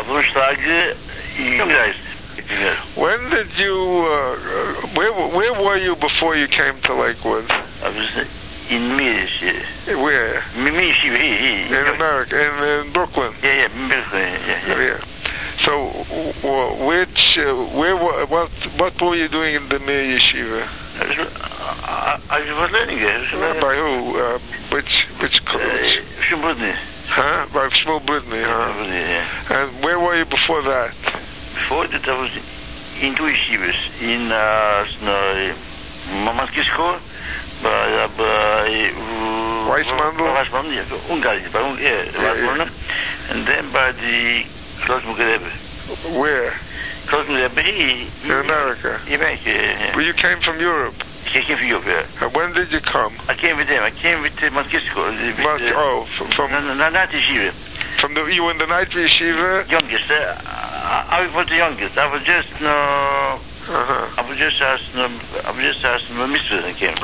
When did you, where were you before you came to Lakewood? I was in Mirish. Where? Mirish, in America, in Brooklyn. Yeah, Brooklyn. Yeah. So, what were you doing in the Mir Yeshiva? I was learning it. By who? Which college? Shmuel. Huh? By Shmuel Britney, huh? Yeah. And where were you before that? Before that, I was in two yeshivas. In Mamaskisko, by Weissmandl? Hungary, and then by the Klosmuk Rebbe. Where? Klosmuk Rebbe, in America? In America, yeah. Well, you came from Europe? I came from Europe, yeah. And when did you come? I came with them. I came with Mamaskisko. From Night Yeshiva. You were in the night yeshiva? Youngest. I was the youngest. I was just I was just asking my mistress and came.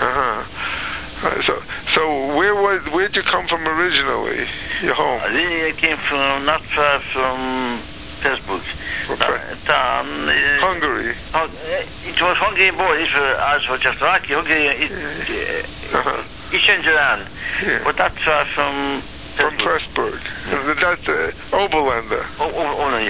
So where'd you come from originally? Your home? I came from not far from Petersburg. Hungary. It was Hungary born. As for Czechoslovakia, Hungary. It changed around, but not far from. From Pressburg. That's Oberländer. Only,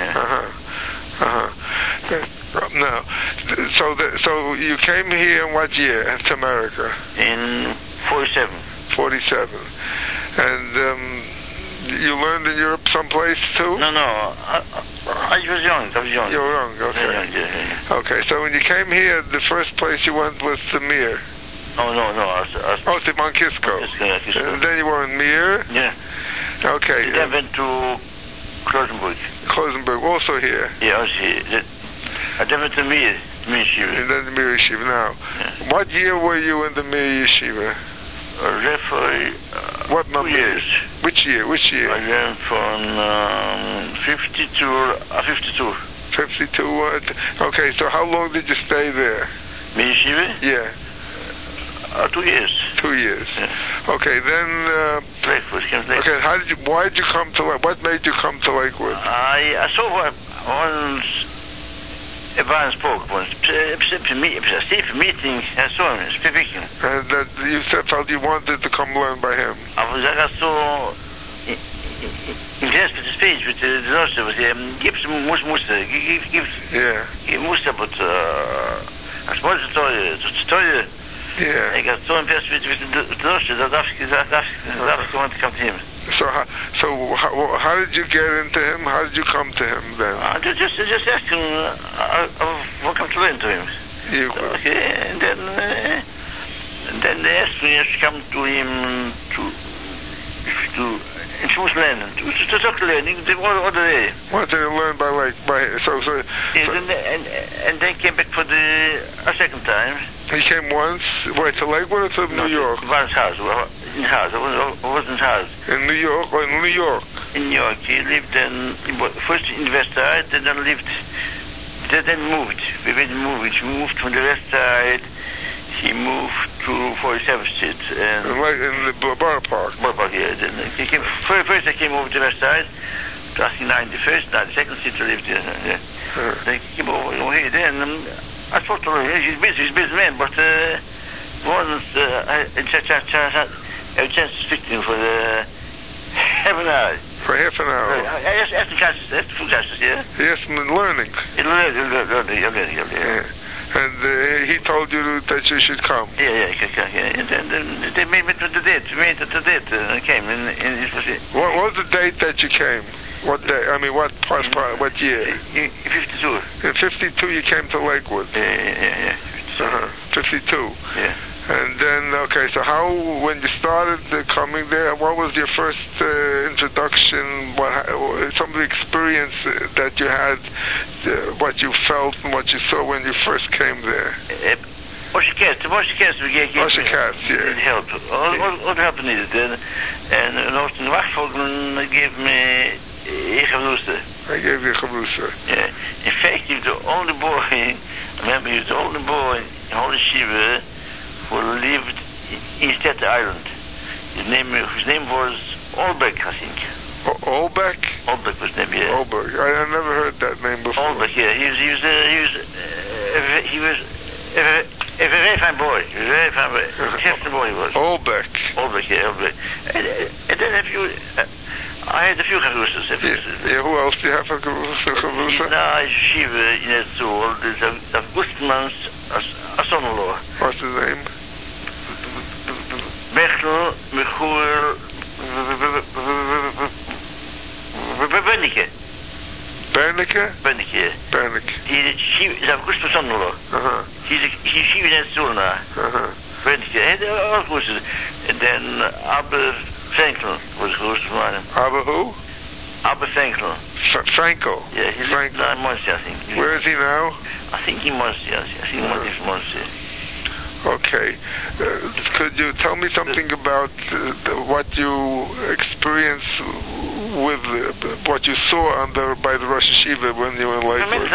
No. So you came here in what year to America? In 47. 47. And you learned in Europe someplace too? No. I was young. You were young, okay. Yeah. Okay, so when you came here, the first place you went was to Mir. Oh, no. To Monkisco. And then you were in Mir? Yeah. Okay. Then went to Klosenburg. Klosenburg, also here? Yeah, also here. I then went to Mir Yeshiva. And then the Mir Yeshiva. Now, what year were you in the Mir Yeshiva? What number? 2 years. Which year? I went from 52. 52? Okay, so how long did you stay there? Mir Yeshiva? Yeah. 2 years. 2 years. Yeah. Okay, then. Okay, why did you come to Lakewood? What made you come to Lakewood? I saw once Ivan spoke once. Meeting. I saw him speaking. And that you felt you wanted to come learn by him. I was so impressed with the speech, with the Roster. Gives Muster. Give Muster, but I suppose the story. Yeah. I got so impressed with the Roster that I want to come to him. So how did you get into him? How did you come to him then? Just ask him. Welcome to learn to him. Okay, and then they asked me to come to him to choose learning. To talk learning all the day. Wanted to learn and then came back for a second time. He came once, to Lakewood or to New York? Ivan's house. I was in his house. In New York or in New York? In New York. He lived first in the West Side, then moved. We moved from the West Side. He moved to 47th Street. In the Borough Park? Borough Park, yeah. Then he came, first I came over to the West Side, to 91st, 92nd Street to live there. Yeah. Then he came over here. Then I spoke to him. He's a busy man, but once I had a chance to speak to him for half an hour. For half an hour? I asked him classes, yeah. He asked him learning? Learning. Yeah. And he told you that you should come? Yeah. And then they made me to the date. I came. What was the date that you came? What day? I mean, what year? In 52. In 52 you came to Lakewood? Yeah. 52? Yeah. And then, okay, so when you started coming there, what was your first introduction, some of the experience that you had, what you felt and what you saw when you first came there? Osher Katz, yeah. It helped. All help needed. And often Wachvogel gave me Chavrusa. I gave you Chavrusa. Yeah. In fact, he was the only boy, I remember he was the only boy in Holy Shiva who lived in Staten Island. His name was Olbeck, I think. Olbeck? Olbeck was name, yeah. Olbeck. I never heard that name before. Olbeck, yeah. He was a very fine boy. He was a very fine boy. Hefty boy he was. Olbeck. Olbeck, yeah, Olbeck. And then I had a few Chavrusas. Yeah, who else do you have a Chavrusa? Now, Shiva in his soul, there's a Gustman's son-in-law. What's his name? Bechtel, Michuel, Bernike. Bernike? Bernike, yeah. Bernike. He's a Gustman's son-in-law. He's Shiva in his soul now. Bernike, all Gustman's. And then Abba Frankel was Gustman. Abba who? Abba Frankel. Frankel? Yeah, he lives now in Muncie, I think. Where is he now? I think in Muncie, I think he lives in Muncie. Okay. Could you tell me something about what you experienced with what you saw by the Rosh Yeshiva when you were in Lakewood?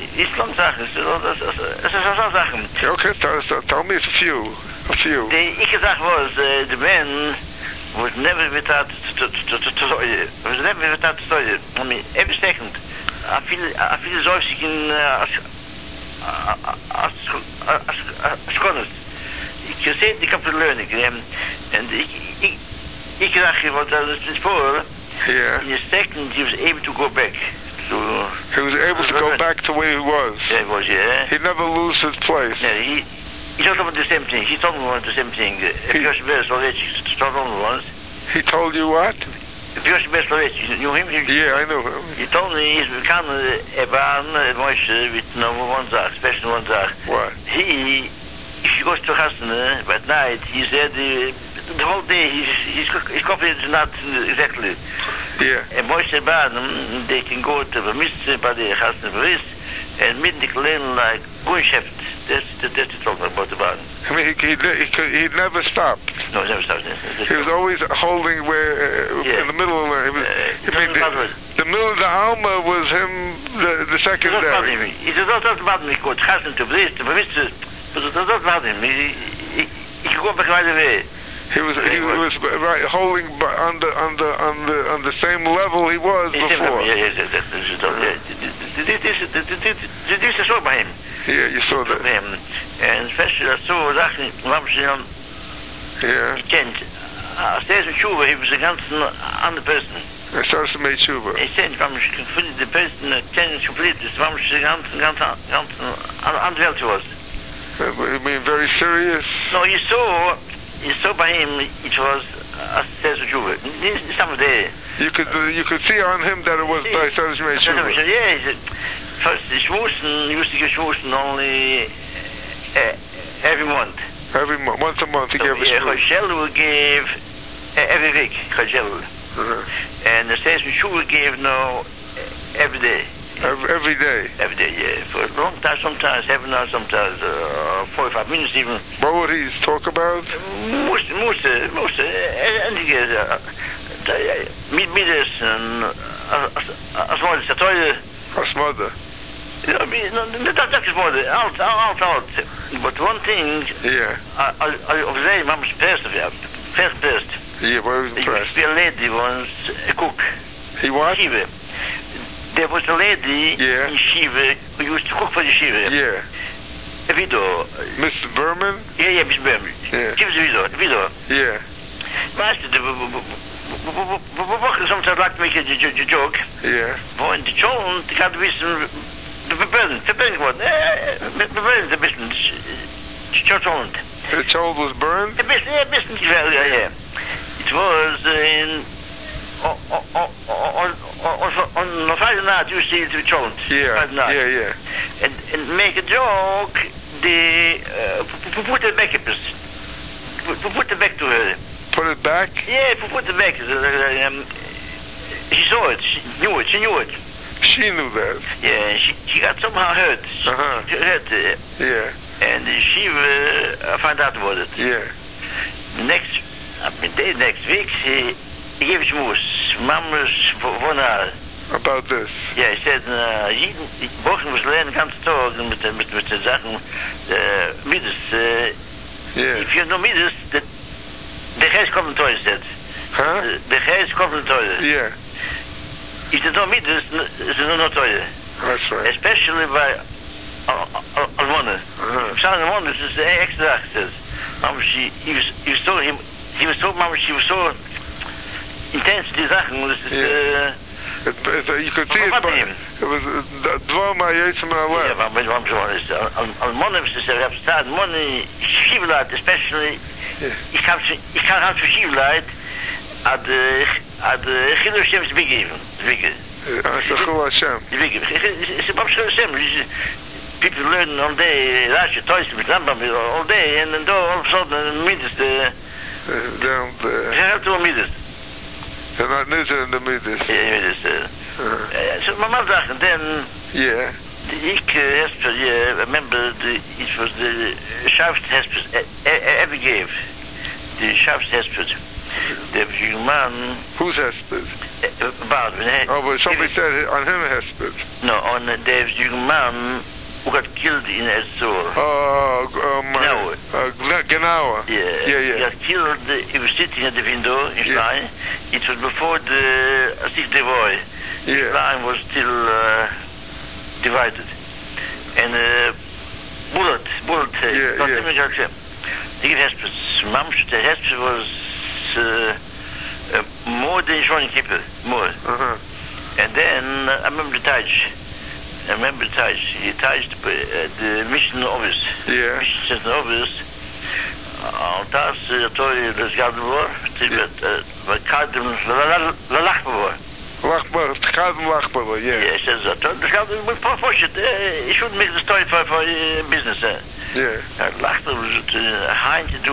Okay, tell me a few. The Ikazach was the man was never without was never without story. I mean, every second I feel so sick in you say the complete learning and Ikazach was before. Yeah. In a second he was able to go back to he was able to go back to where he was. Yeah, he was, yeah. He never lose his place. Yeah, he told me the same thing. He told me the same thing. He told you what? You knew him? Yeah, I knew him. He told me he's become a man, Moshe, with one thing, especially one thing. What? If he goes to Hasana at night, he said the whole day his confidence is not exactly. Yeah. And Moshe Baden, they can go to the Mitzvah by the Hasana Beris and midnight learn like Gunshaft. That's the talk about the Baden. I mean, he never stopped. No, he never stopped. He was always holding where in the middle of the middle of the Alma was him the secondary. He does not bother me. He hasn't to this, to Mitzvah, but it does not bother him. He can go back right away. He was right holding on the same level he was before. Yes. This is so by him. Yeah, you saw that. And especially I saw Zachary Lamshion. Yeah. He kent. Steeds met Shuva, he was a ganz andere person. Hij started to make Shuva. He said, the person changed completely. Ganz andere Welt was. You mean very serious? No, you saw by him it was Steeds met Shuva. Some of the You could see on him that it was by Steeds met Shuva. Yeah, he said, first the Shmusen used to give Shmusen only every month. Every month, once a month he gave a Shmusen. Choshel would give every week, Choshel. And the Steeds met Shuva gave now every day. Every day? Every day, yeah. For a long time, sometimes 7 hours, sometimes 45 minutes even. What would he talk about? Most, and he middags and Asmada. I mean, that's mother, alt. But one thing, yeah. I was saying, Mama's first. Yeah, well, he was impressed. The lady was a cook. He what? Shiva. There was a lady in Shiva who used to cook for the Shiva. Yeah. A widow. Mrs. Berman? Yeah, Mrs. Berman. Yeah. She was a widow. Yeah. Master, we sometimes like to make a joke. Yeah. But in the children, they got to be some verbrand geworden. Verbrand een bisschen. Children. The child was burned? A bisschen, yeah. It was in on Friday night you see it to children. Yeah. And make a joke, put it back put it back to her. Put it back? Yeah, put it back. She saw it. She knew it. She knew that. Yeah, she got somehow hurt. She hurt. Yeah. And she found out about it. Yeah. Next week, he gave schmoes. Mama's von her. About this? Yeah, he said, Bochen was lernen ganze Tag mit den Sachen, Midas. Yeah. If you know Midas, the Geist kommt in Teure, said. Huh? The Geist kommt in Teure. Yeah. if they don't meet this, it's not toilet. That's right. Especially by Almona. Psalm Almona is extra access. He was so intense, die Sachen. You could see it, but it was Dvar Ma'ayetzim Aleh. Yeah, but Almona is Almona, Shivlat, especially, ich kann halt für Shivlat, at Chilur Hashem's begeben. Ashachul Hashem. It's about Hashem. People learn all day, Rashi, Toys, all day, and then all of a sudden, Midas, they have to Midas. They're not nizzer in the Midas. Yeah, Midas. So, my mother, and then, yeah. I remember it was the Shabbos Hesped, ever gave. The Shabbos Hesped. The young man. Who's Hesped? Bad. Oh, but somebody said on him Hesped. No, on the young man who got killed in Erzur. Genawa. Yeah. He got killed, he was sitting at the window in Stein. It was before the Asik Devoy. The line was still divided. And bullet. The Hesped. Mamsh, the Hesped was more than Shoni Kippur. More. And then I remember the Taj. He touched the mission office. Yeah. Mission office. Und das das Garten war, bei Kadem Lachbar. Lachbar, yeah. Yes, das Garten was proportionate. It should make the story for business. Yeah. Lachbar was Hein to do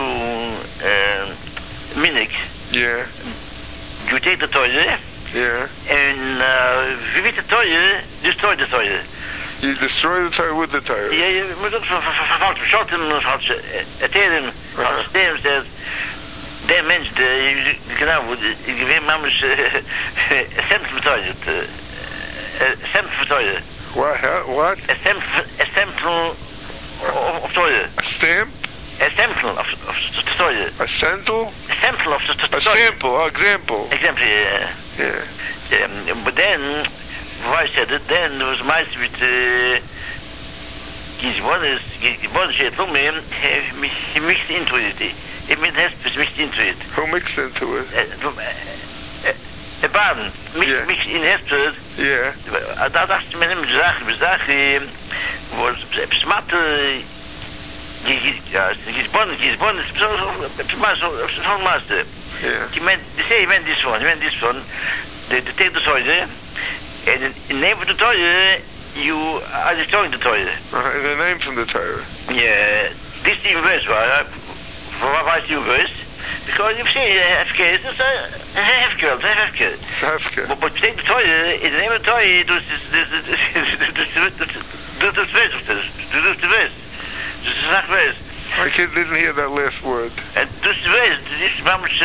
Minik. Yeah. You take the toilet. Yeah. And wie wird der Toilet, destroy the toilet. You destroy the tire with the tire. Yeah, you must not shot him, says, der Mensch, genau, ich gewinne Mammisch Cent für Toilet. Cent für Toilet. What? A sample of toilet. A stamp? A sample of toilet. A sample? A sample of toilet. A sample, example. Example, yeah. But then, before I said it, then there was mice with Gizbonis, he told me, he mixed into it. He mixed into it. Who mixed into it? A baden, mixed in Hesped. Yeah. Da dachte ich mir nicht, was smart, Gizbonis, so master. Yeah. He meant this one, they take the toilet, and in the name of the toilet, you are destroying the toilet. In the name from the tire. Yeah, this is verse, right? Why is you verse? Because you see, FK, it's a Hefke. But take the toilet, in the name of the toilet, this My kid didn't hear that last word. And this Welt?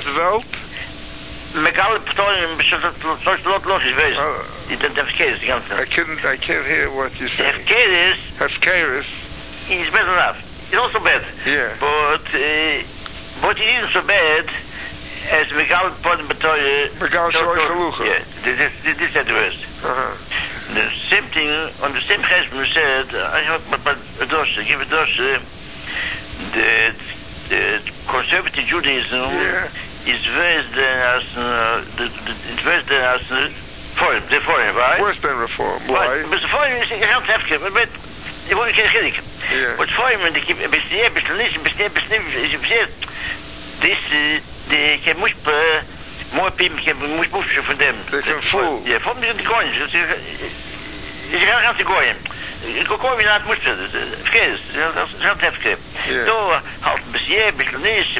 Megal Ptolim, lot is wees. Hefkeris, I can't hear what you say. Hefkeris is bad enough. It's also bad. Yeah. But it isn't so bad as Megal Ptolim. Megal Shoy Chalucha. Yeah, this is the worst. The same thing, on the same chesed said, I have but give a doshe, the conservative Judaism is worse than foreign, right? Worse than reform, why? But the foreign is not hefke, but it won't get chilik. But foreign, they keep a bit this, they can much more people can much for them. They can fool. Yeah, for me, the coins. It's not to go in. Go in not much. Verkeers, that's not hefke. So, halt bisschen less.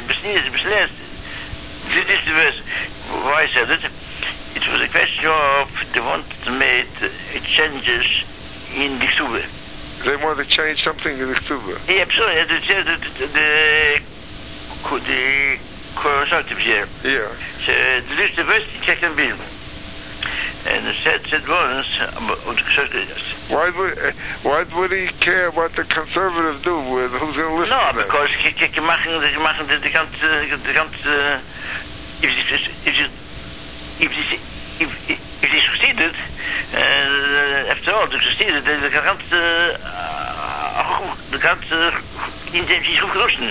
This is the verse why I said it. It was a question of they wanted to make changes in the Ksube. They want to change something in the Ksube. Yeah, absolutely. The consultative here. Yeah. So this is the verse in check and bill. And it said once why would he care what the conservatives do with who's going to listen to them? No, because they if if he succeeded, after all, they succeeded, the ganze intensiv geruschen.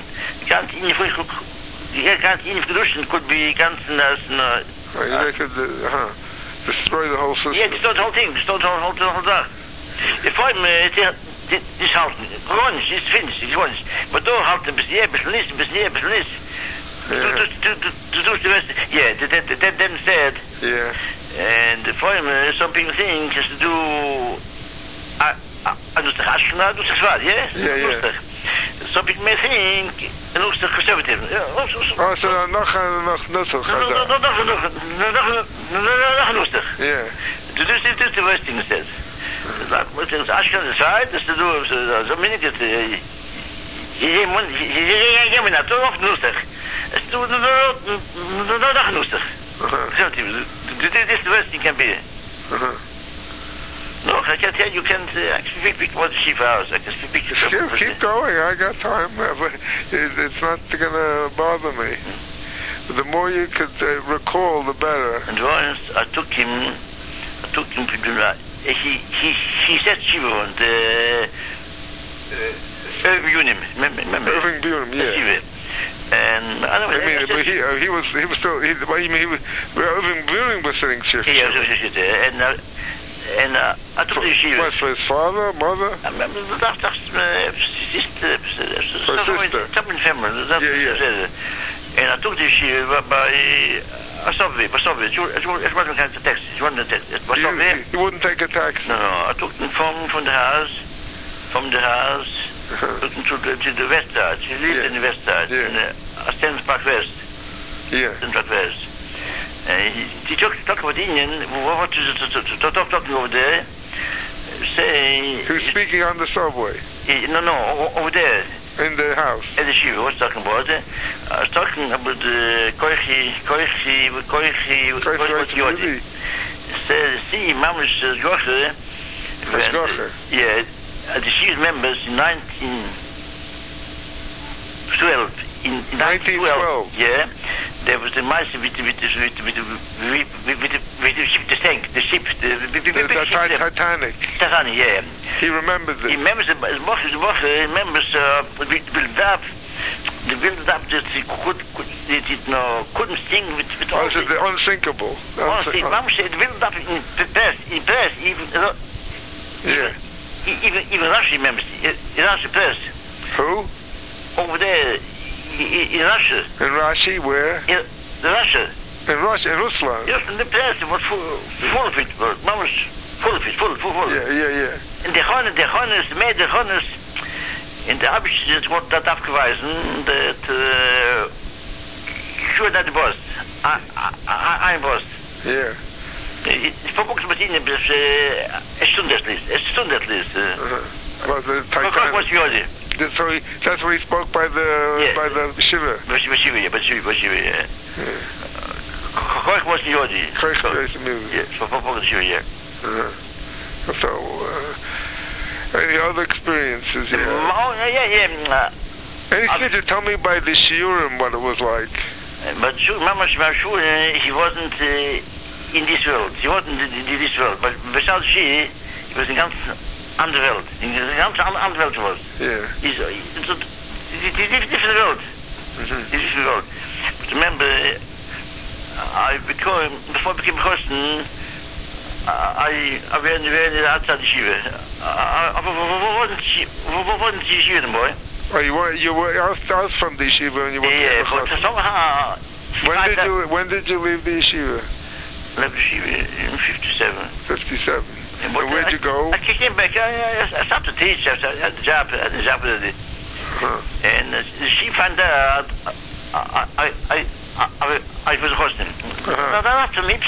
The ganze geruschen could be ganzen as they could destroy the whole system. Yeah, destroy the whole thing, destroy the whole thing. The form is halten. Gewoon is finished, it's finished. But though halten bis hier, bis nicht. To the rest, yeah, that then said. Yeah. And the form, some people think is to do lustig Ashkenaz, lustig Zwad, yeah? Yeah. Some people may think lustig conservative. Oh, so nog nuttig. Nog lustig. Yeah. This is the worst thing said. With Ashkenaz side, is to do so many that je moet dat toch lustig. Het is nog lustig. This is the worst you can be. No, I can tell you can't actually speak what the chief hours. I can speak to Keep going. I got time. It's not going to bother me. The more you could recall, the better. And once I took him to he said Shiva and Irving Bunim. Irving Bunim, yeah. And I don't know. He was still. Irving Bunim was sitting here. Yeah, and I took the yeshiva. What, for his father, mother? Sister. Something family. Yeah. And I took the yeshiva by a subway. It wasn't kind of taxi. It wasn't a taxi. You wouldn't take a taxi? No. I took them from the house. Took them to the west side. She lived in the west side. Yeah. In Stens Park West. Yeah. Stens Park West. He talked about Indian. What is talking over there? Say. He was speaking on the subway. No, over there. In the house. At the shiva, what's talking about? I was talking about the Koichi. See, Mama's Goche. Yeah, the shiva members in 1912. In 1912. Yeah. There was the mice with the ship, the ship, the Titanic. Titanic, yeah. He remembers it. He remembers the build-up that he couldn't sing with all the unsinkable. Mom said the build-up in press, even Russia remembers it. In Russia press. Who? Over there. In Russia. In Rashi, where? In Russia. In Rusland. Yes, in the past it was full of it. Mom was full of it, full. Yeah. And the Honnes, in the Abschnitt wordt dat afgewezen, dat sure dat was. Ein was. Yeah. Verboekt met ihnen bis Stunde at least. About the Titanic. Was Yodi. That's where he spoke by the Shiva. Yeah. Koich was Yodi. Koich was music. Yeah, for Shiva, yeah. So, any other experiences? Yeah. Anything to tell me by the Shiurim what it was like? But Mama sure he wasn't in this world. He wasn't in this world. But besides he was in ganz andere Welt. In ganz andere Welt was. Yeah. It's a different world. Different world. But remember, before I became a Christian, I went outside the Shiva. What wasn't the Shiva, boy? Oh, you were out from the yeshiva and you went to but somehow... When did you leave the yeshiva? Left the yeshiva in 57. 57. And where'd you go? I came back. I stopped to teach. I had the job. And she found out I was hosting. After me,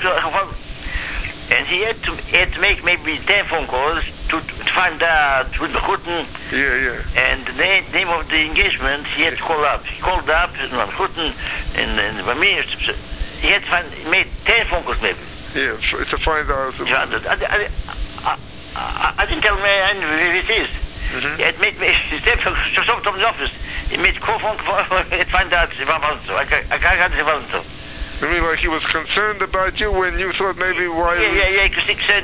and he had to make maybe 10 phone calls to find out who the Chutten. Yeah. And the name of the engagement, he had to call up. He called up, Chutten, and by me, he had to made 10 phone calls maybe. Yeah, to find out. I didn't tell him where it is. He had made me, he stepped from the office. He made call phone call, he had find out if I wasn't so. I can't if I wasn't so. You mean like he was concerned about you when you thought maybe why... Yeah, because he said,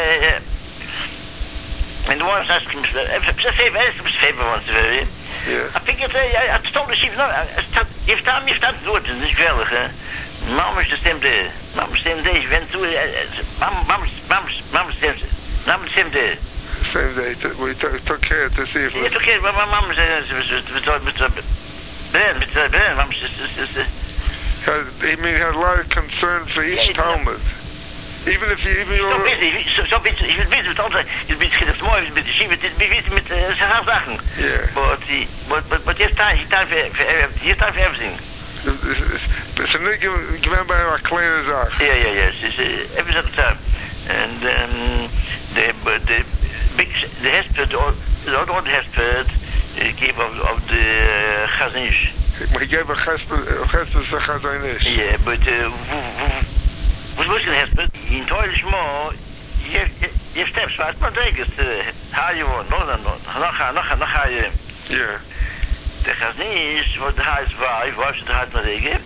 and the ones asking me, if it's a favor once, I think I told the chief, no, if time you start doing it, it's geweldig, hè. Mama is de stem there. Mama stem there, je bent toe, mama stem there. Same day, we took care to see if... Yeah, took care, but my mama said, Ben, mama said, he had a lot of concern for each Talmud. Even if you so busy, ich bin busy mit anderen, ich bin schillig small, ich bin busy mit Sachen. Yeah. But you time for everything. It's a new given by a cleaner Zach. Yeah. It's every time. And the hesped, the old hesped gave of the Chazanish. He gave a chesped to Chazanish. Yeah, but was looking at hesped, in toilet more, you steps fast, but I guess how you want, no, noch higher. Yeah. The Chazanish, what the highest wife, was the highest Madege,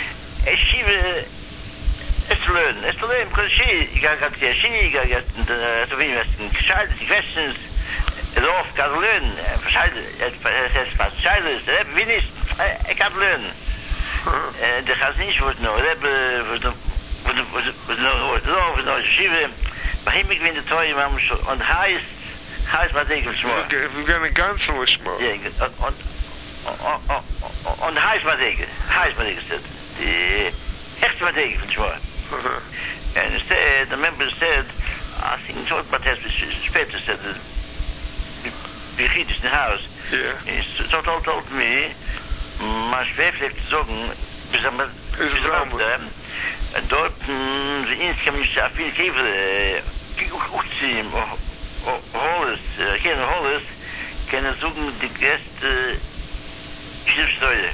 it's to learn, because she got to be investing questions, het off got to learn, het is vast scheiders, dat hebben we niet, ik had learn. De Chazanish wordt nou, dat hebben we nog schieven, maar hem ik win de twee, maar on the highest Madege of Shmor. We're going to cancel Shmor. Yeah, on the highest Madege said, the echte Madege van Shmor. And instead, the member said, I think it's what has better said, we read this in the house. Yeah. He told me, my schwef heeft te zoeken, bis am dort, de eens kan je afin geven, zien, geen holles, kunnen zoeken de gast, schriftsteuer.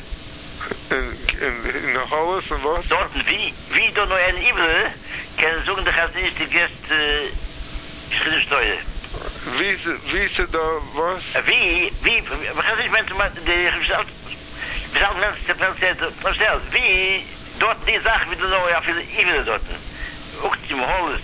In the Hollis and what? Dort, wie da noch ein Ibel, können sagen, der hat nicht die Gäste Schriftsteuer. Wie ist da was? Man kann nicht Menschen, die Menschen, wie dort die Sache, wie du noch ja viele Ibel dort. Auch zum Hollis.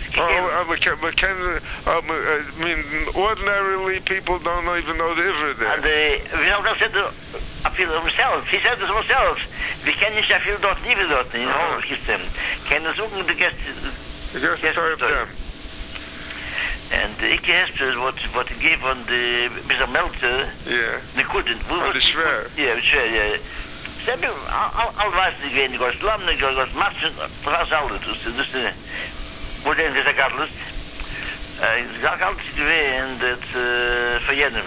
I mean, ordinarily people don't even know the Ivra there. And we have that said, I feel himself. He said this himself. We can nicht I feel dort Ibel dort in Hollis System. Can suchen die Gäste of them. And ik heb wat ik geef aan de Mr. Melter. Yeah. De couldn't. On the schwer. Yeah, schwer, yeah. Ze hebben al weiß niet gewend, ik was lam, ik was massen, was alles. Dus hoe denk je dat alles? Ik zag altijd gewend dat verjennen.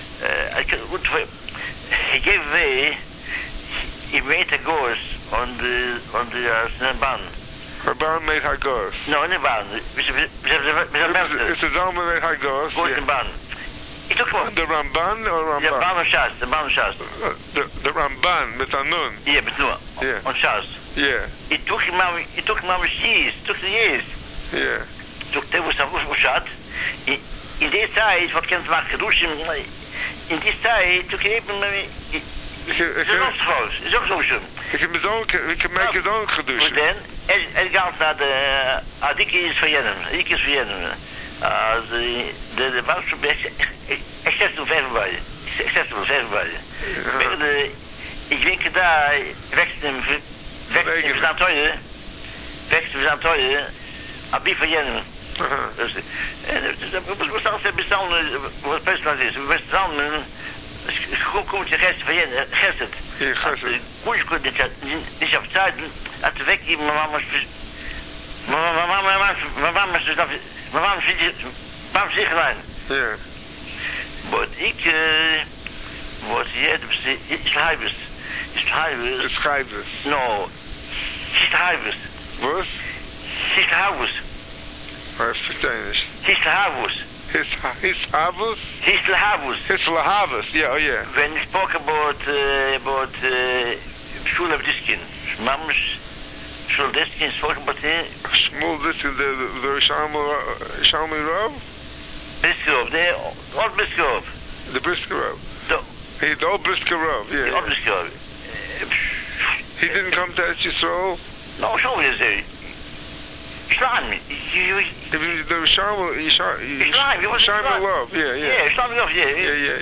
Ik geef away, ik weet een goos on the baan. Her baan made her goes. No, in the baan. We zijn Melter. It's a Zalman made her goes. Goos in baan. Ik took hem op. The Ramban or Ramban? Ja, Baan Shas, de Baan Shas. The Ramban, met Anun. Ja, met Noah. Yeah. On Shas. Yeah. Ik took hem cheese, took the years. Yeah. Took the was Ushat. In deze tijd, wat kan het maken? In deze tijd, took hij even is ook zo. He can make his own Kedusha. Maar dan, gaat naar de Adike is verjennen. Adike is verjennen. Als de Baustroep accessible for everybody. Accessible for everybody. Ik denk daar, wechseln we aan teuren, abi verjennen. We staan bestanden, wat personeel is. We bestanden, komt je geest verjennen, geest. Ja, geest. Goed, niet op tijd, uit de weg, mijn mama zich gedaan. Ja. Maar ik, wat je hebt, Schrijvers. No, schrijvers. Wat? Schrijvers. Maar vertel eens. Schrijvers. His Havus? His Lahavus, yeah, oh yeah. When we spoke about Shul of Diskin, Mam's Shul Diskin spoke about it. Shmuel Diskin, the Shalmi Rav? Briskov, the old Briskov. The Briskov. The old Briskov, yeah. The old Briskov. He didn't come to Eretz Yisrael? No, show me this. Islam. The Sharma, Islam, he was Sharma love, yeah. Yeah, Islam love, yeah.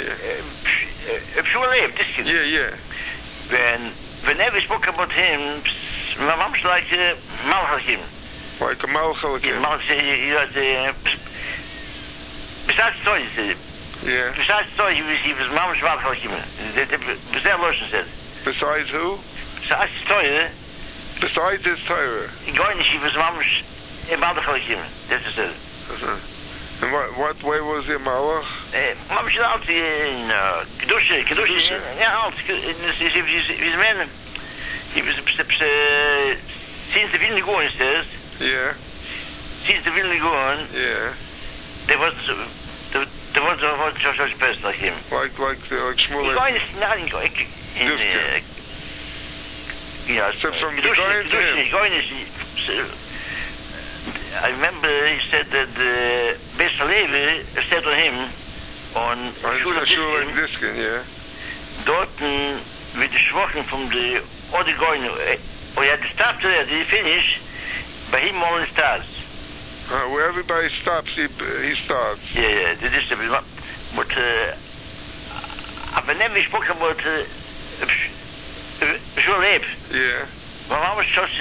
Pure life, this kid. Yeah. Whenever we spoke about him, my mom's like Malchim. Like a Malchim. He was besides stories. Yeah. Besides stories, he was mom's Malchim. Besides who? Besides story. Besides his Torah. Going, she was mom's Malchim. This is it. And what way was he Malach? Mom's out in Kedusha. Yeah, out. He's man. He was since the Vilna Gaon says. Yeah. Since the Vilna Gaon. Yeah. There was a person like him. Like Shmuel. So from the Goyen to him. I remember he said that Beis Halevi said to him on Shul Diskin, yeah. Dort with the Schwochen from the other Goyen, or he had to stop there, did he finish? By him all starts. Where everybody stops, he starts. Yeah, this is but I've never spoken about Shuleb. Yeah. Maar waarom is zoals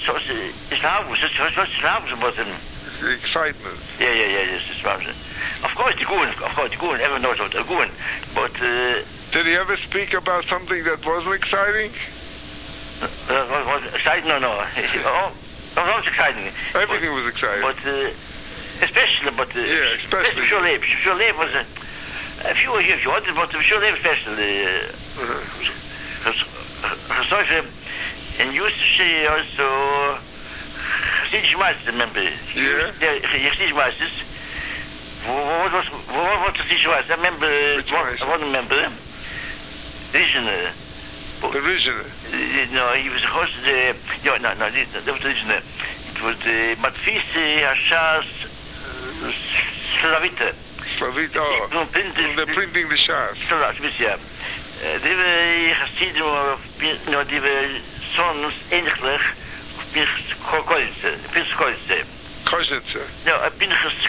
Islam about him? The excitement. Yeah, yes, Islam. Of course, the Goon, everyone knows about the Goon. But did he ever speak about something that wasn't exciting? Was exciting? No. It was exciting. Everything was exciting. But especially, especially Shuleb was a few years, but Shuleb especially. And used to see also Chassidish Meister, remember? Yeah. Chassidish Meisters. What was Chassidish Meister? I remember, I wasn't remember. Rishner. The Rishner. No, he was a host of the... No, that was Rishner. It was the Matfisi Hashas Slavita. Slavita, they're printing the Shas. Slavita, yeah. Die were Chassidim, die were sons ähnlich Pinchas Koznitzer. No, Pinchas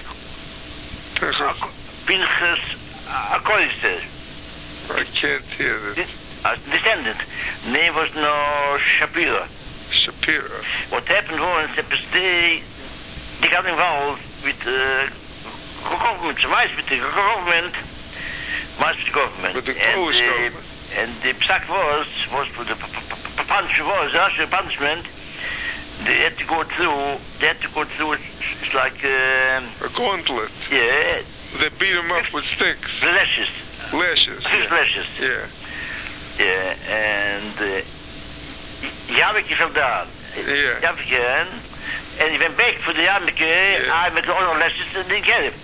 Akolitzer. I can't hear this. Descendant. Name was no Shapira. What happened was they got involved with government, with the government. With the Polish government. And the psak was for the punishment. They had to go through. It's like a gauntlet. Yeah. They beat him up with sticks. Lashes. Yeah. Yeah. And Yamike fell down. Yeah. Yamike, and he went back for the Yamike. I met all the lashes and didn't get him.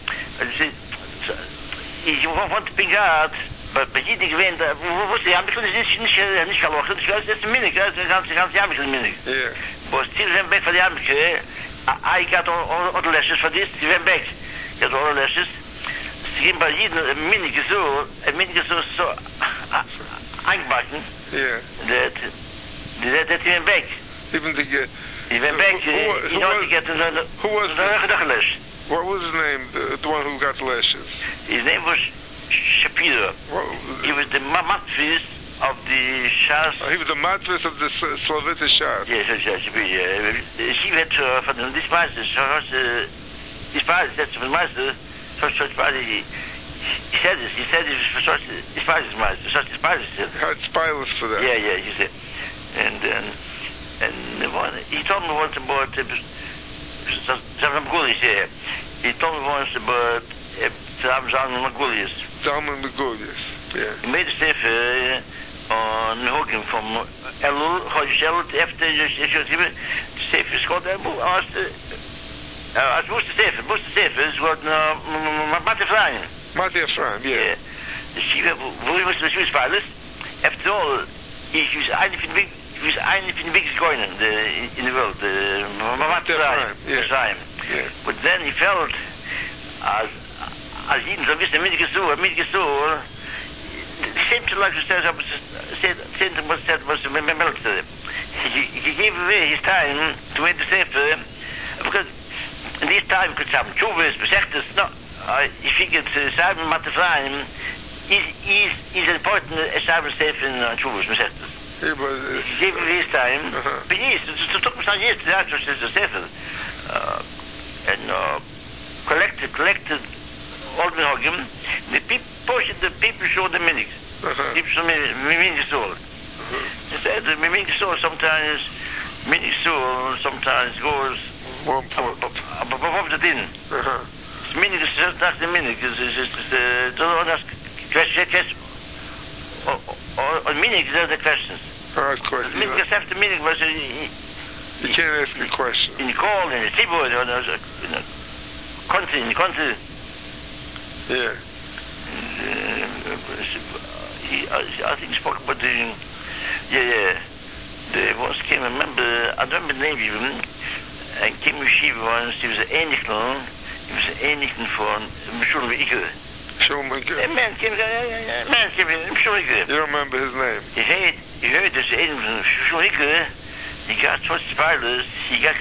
He wanted to pick out. But he didn't win. Wusste ja, because nicht verloren. Das ist Minig, das ist ganz Minig. Yeah. But still went back for the Amike. I got all the lashes for this. He went back. Got all the lashes. Sie geben bei jedem Minig so eingebacken. Yeah. That he went back. Even to get. He went back. Who was the lash? What was his name? The one who got the lashes. His name was Shapiro. He was the matvis of the Shas. He was the matvis of the Slavita Shas. Yes, Shapiro. She went from this master, this that's from the master, he said this master's master, such as master. Had spineless for that. Yeah, he said. And he told me once about Zalman Magulius, He told me once about Zalman Magulius. Zalman Magulius, yeah. He made a sefer on Hogan from Elul, Chodesh Elul, after the sefer is called Elul. Als moest de sefer is wat Mate Ephraim. Mate Ephraim, yeah. The sefer, wo was the Jewish pilot? After all, he was eine von den biggest coins in the world. Mate Ephraim, yeah. But then he felt als jeden so wissen, mitgesucht, the same thing like you said, was he gave away his time to read the Sefer, because in this time could some Chuvas, Besechtes, no, I figured Simon Matafraim is important as Simon Sefer in Chuvas, Besechtes. Yeah, but He gave away his time, but yes, it took me some years to answer the Sefer, and collected all the Hogim, the people showed the minutes. People show Mimini Soul. Instead, the Mimini Soul sometimes goes above the din. Minute is just not the minute. Don't ask questions. Or minute is the questions. Of course. Minute is after minute was you can't ask a question. In call, in the table, in the country. Yeah. I think he spoke about the once came a member, I don't remember the name even, and came to Yeshiva once, he was an Einichen for Mishul Ikre. Schulmeiger. A man came, Mishul Ikre. You don't remember his name? He heard this Einichen from Mishul Ikre, he got 20 spiders, he got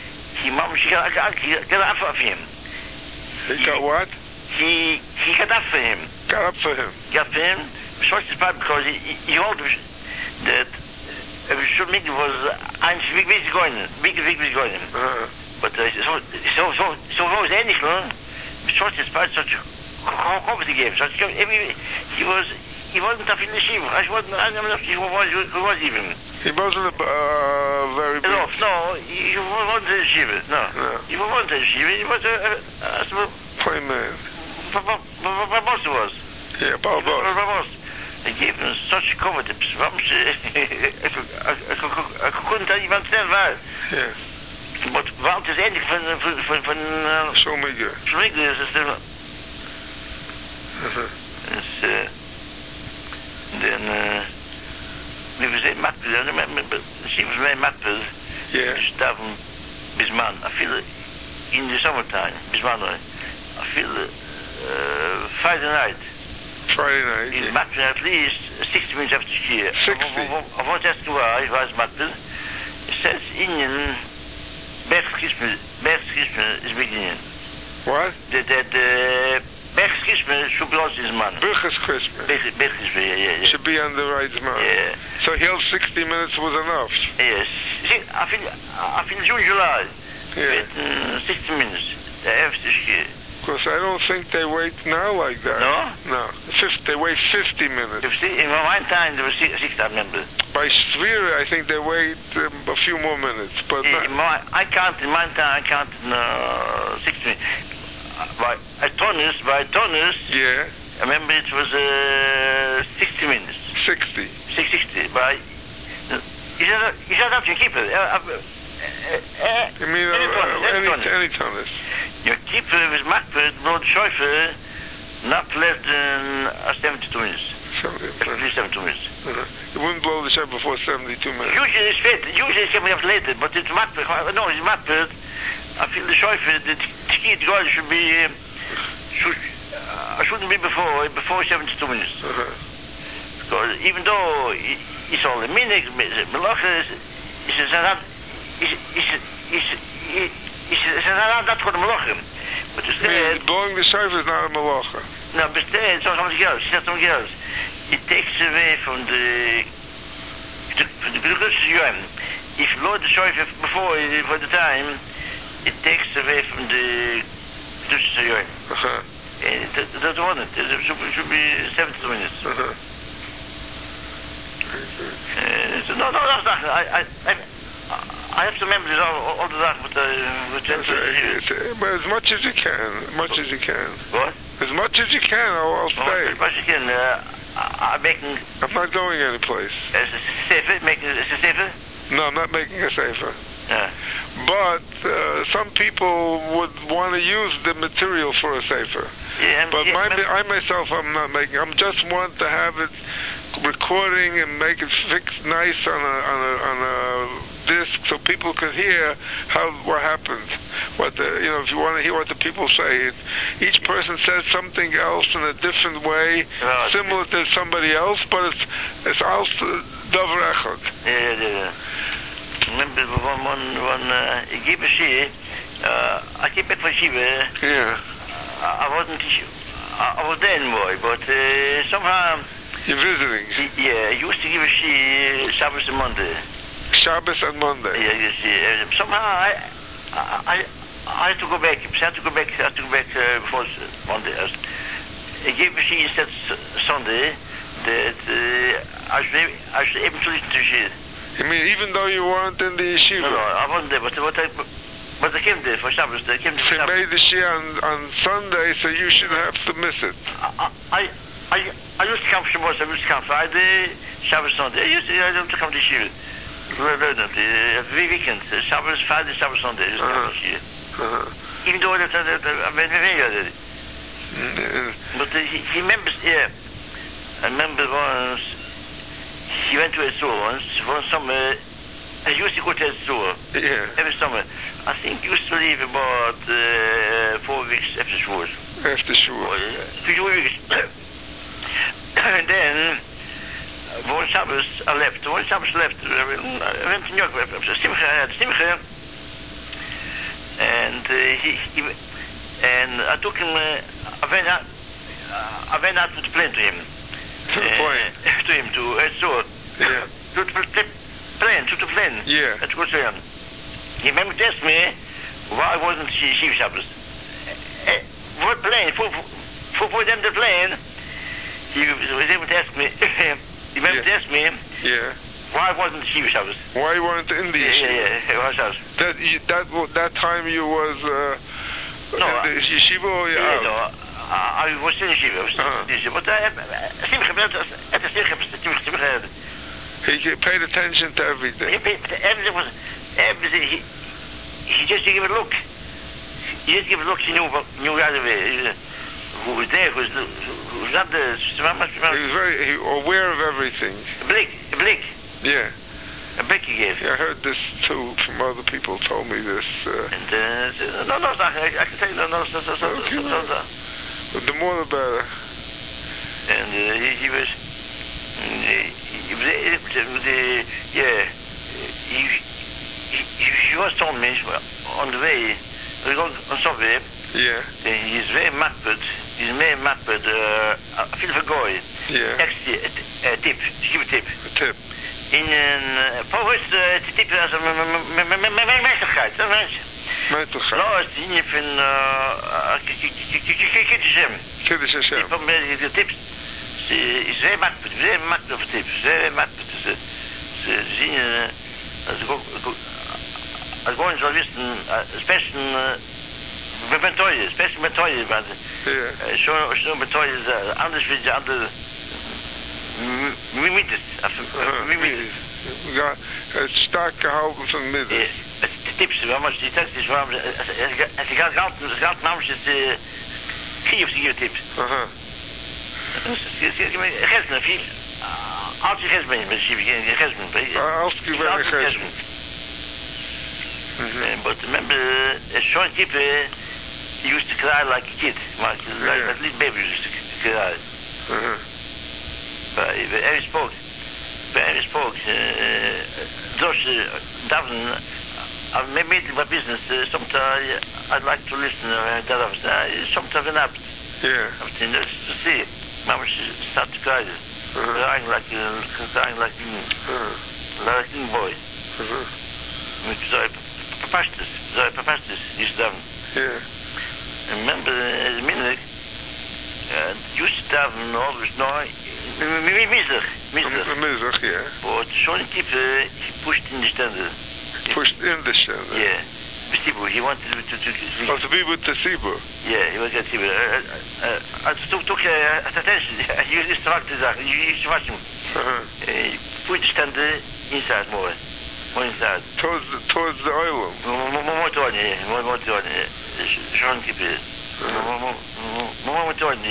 up for him. He got what? He got up for him. Got up for him. Got for him. Schwarz is bad because he held that should make was ein big going. But so was ähnlich, no? Schwarz is bad such a game. So he wasn't tough in the shiva. I don't know who was even. He wasn't very big. No, he wasn't a shiva. No. He wasn't a shiva. He was a plain man. Babos was. Yeah, Babos. They gave him such cover tips. I couldn't even tell why. Yeah. But Walt is endlich von Schulmeiger. Schulmeiger is still. Then we was in Matpil. I remember she was in Matpil. Yeah. Stavon Bisman. I feel in the summertime. Bisman. I feel Friday night. In Matpil at least 60 minutes after skier. 60? I want to ask you why it was Matpil. It says Indian Bergschisme is beginning. What? The Bergschisme should be also his man. Bergschisme? Bergschisme, yeah. Should be on the right man. Yeah. So he held 60 minutes was enough? Yes. See, I feel June, July. Yeah. With 60 minutes. The after skier. Because I don't think they wait now like that. No? No. They wait 50 minutes. In my time, there was 60, I remember. By Svira, I think they wait a few more minutes. But in my time, I counted 60 minutes. By Tonus, yeah. I remember it was 60 minutes. 60. 60. By... You said that you keep it. You mean any Tonus? Your keeper was Makbet, Lord Schäufer, not less than 72 minutes. At least 72 minutes. You wouldn't blow the shot before 72 minutes. Usually it's fit. Usually it's coming up later, but it's Makbet. No, it's Makbet. I feel the Schäufer, the ski goal should be... shouldn't be before 72 minutes. Because even though it's all the minutes, Melacha it's not for the Malachim. But blowing the shofar is not a Malacha. No, but it's something else. It's something else. It takes away from the Glucose Yom. If you blow the shofar before the time, it takes away from the Glucose Yom. That's one. It should be 70 minutes. No, that's not. I have to remember all the that but as much as you can. What? As much as you can, I'll stay. As much as you can. I'm not going anyplace. Is it safer? Is it safer? No, I'm not making a safer. Yeah. But some people would want to use the material for a safer. Yeah, but I myself, I'm not making. I'm just want to have it recording and make it fixed nice on a disc so people can hear what happened. If you want to hear what the people say, each person says something else in a different way, similar to somebody else, but it's also davar echad. Yeah. remember when I gave a she, I came back from Shiva. Yeah. I was there anymore, but somehow. You're visiting? Yeah, I used to give a she Shabbos and Monday. Shabbos and Monday? Yeah, you see. Somehow I had to go back. I had to go back before Monday. I gave a she instead Sunday that I should able to listen to she. You mean even though you weren't in the yeshiva? No, I wasn't there, but I came there for Shabbos. They made the shia on Sunday, so you shouldn't have to miss it. I used to come from Shabbos. I used to come Friday, Shabbos, Sunday. I used to come to Shiva. Every weekend, Shabbos, Friday, Shabbos, Sunday. I used to come to Shiva. Even though I went already. But he remembers, yeah. I remember once, he went to a store once, one summer. I used to go to a store. Yeah. Every summer. I think he used to leave about 4 weeks after Shavuos. After Shavuos. 2 weeks. And then, one Shabbos I left. One Shabbos left. I went to New York. Simcha. And I took him. I went out with the plane to him. To the plane? To him, to a store. Yeah. To the plane. Yeah. To go to him. He remembered to ask me why wasn't Shiva Shabbos. For plane, for them the plane, he was able to ask me, he remembered to ask me, yeah. Why wasn't Shiva Shabbos? Why you weren't in the yeshiva? Yeah. That time you was in the yeshiva or you out? No, I was in the yeshiva. But he paid attention to everything. Everything. He just gave it a look. He just gave it a look. He knew right away who was there, who was not there. He was very aware of everything. A blick. Yeah. A blick he gave. Yeah, I heard this too from other people. Told me this. And no, I can tell you no. The more the better. And he was he was told me on the way, we go on subway. Yeah. He's very makbid. I feel for guy. Yeah. Actually, a tip. Give a tip. A tip. In volgens de tip als menselijkheid. Menselijkheid. Nou, is die niet van Kiddush Hashem. De tips. Is very makbid of tips. Very makbid. Ze zien als gewoon zo wisten, special Mentoyen, maar zo'n Mentoyen is anders wie de andere Mimides. Ja, het stark gehouden van midden. Het tips, maar die tekst is waarom het gaat namens het Kiev tips. Gesmen, als je gesmen bent, als je bent gesmen. But remember, a short kid used to cry like a kid, like a little baby used to cry. But every spoke, Josh Davin, I've made my business. Sometimes I'd like to listen to sometimes it happens. Yeah. To see, Mama start to cry, crying like a little boy. Papastis used to have. Yeah. Remember, as a minute, used to have always know, Mizrach, yeah. But so type, he pushed in the standard. Pushed in the standard? Yeah. He wanted to be with the Sibur? Yeah, he was at Sibur. I took attention. You used to watch him. He put the standard inside more. Inside. Towards the oil. More to one. Sean keep it. More to one.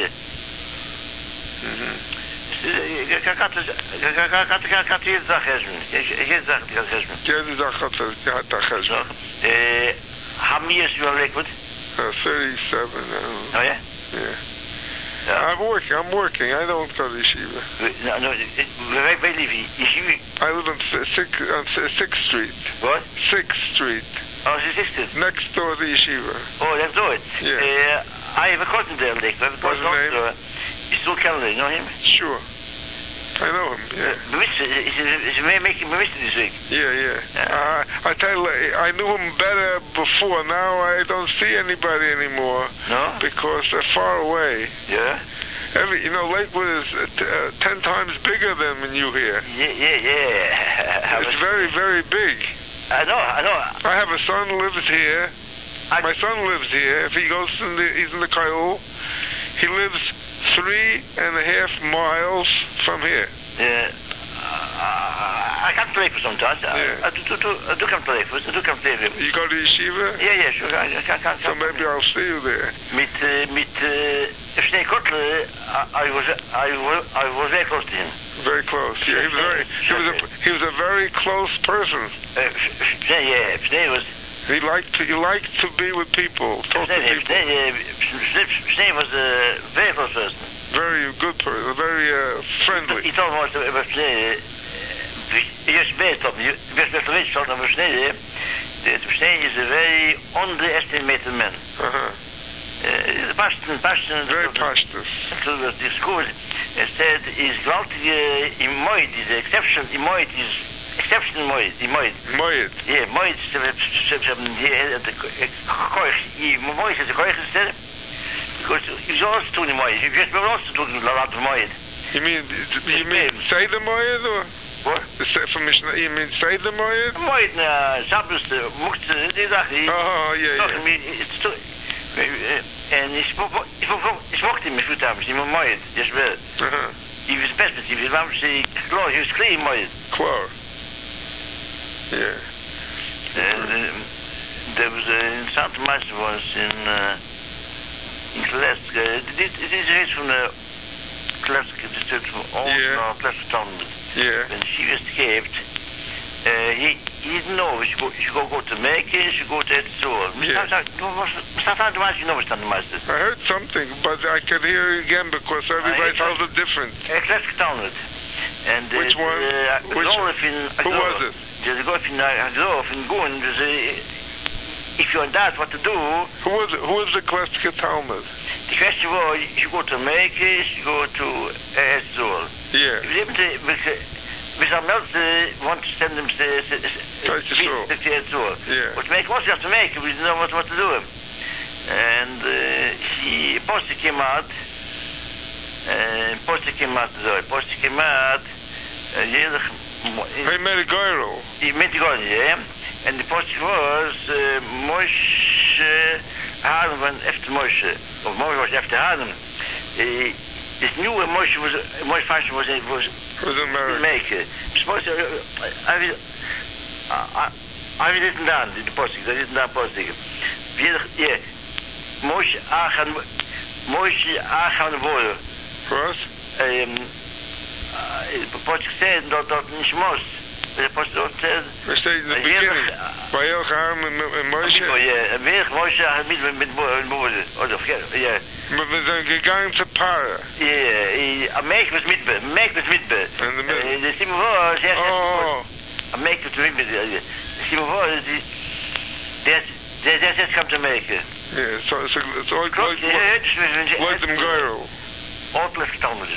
How many years you are liquid? 37 now. Oh yeah? Yeah. I'm working. I don't go to yeshiva. Where live you? Yeshiva? I live on 6th Street. What? 6th Street. Oh, 6th Street? Next door to yeshiva. Oh, next door? Yeah. I have a cousin there, Dick. What's his name? He's still Canada, you know him? Sure. I know him, yeah. He's making Mr. this week. Yeah. I tell you, I knew him better before. Now I don't see anybody anymore. No? Because they're far away. Yeah? Lakewood is 10 times bigger than you here. Yeah. It's very, very big. I know. I have a son who lives here. My son lives here. If he goes he's in the Kyle, he lives 3.5 miles from here. Yeah. I come to Lakewood sometimes. I do come to Lakewood. You go to yeshiva? Yeah, sure. I can so maybe I'll see you there. Mit Schnee Kotle, I was very close to him. Very close. Yeah, he was a very close person. Schnee was. He liked to be with people, talk to people. Schnee was a very close person. Very good person, very friendly. He told me about Schnee. Schnee is a very underestimated man. Very passionate. The school said is gewaltige in Moed, is exception in Moed is exception in Moed. Yeah, Moed is the Moed is the Koich instead. Because he's also doing Moed. He's just also doing a lot of Moed. You mean say the Moed or? What? You mean say the Moed? Moed, Shabbos, Muktzah, die Sache. Oh, yeah. En ik mocht hem met voeten, ik moet mooi, dat is wel. Hij was best met hem, waarom ze klaar, hij was klein mooi. Klaar. Ja. Er was een interessante meester voor ons in Klesk. Dit is iets van de Klesk, dit is van ons Klesk vertanden. Ja. En she was geeft. He didn't know she go to make it, she go to it so. I heard something, but I could hear it again because everybody tells it different. And which one? Who was it? There's a golf in Goon. If you're on that, what to do? Who was the Kleska Talmud? The question was, you go to make it, you go to Etzol. Yeah. We shall not want to send them to Etzol. Yeah. But what you have to make, we didn't know what to do. And he posted came out. He made a gyro. He made a gyro, yeah. And the post was Moshe Haarlem van Efter Moshe. Of Moshe was Efter Haarlem. This new Moshe fashion was American. I didn't down the posting. I didn't down posting. Yeah. Moshe Achan de Woorden. What? Posting said dat niet moest. The posting said. We stayed in the beginning. Bij heel gehaald met Moshe. Ja, weer Moshe met woorden. Ja. Maar we zijn gegaan te Para. Ja, Meek was met me. En de Simon voor zegt. Oh. Meek was met me. Simon voor dat komt te maken. Ja, it's all like them gyro. All verstandig.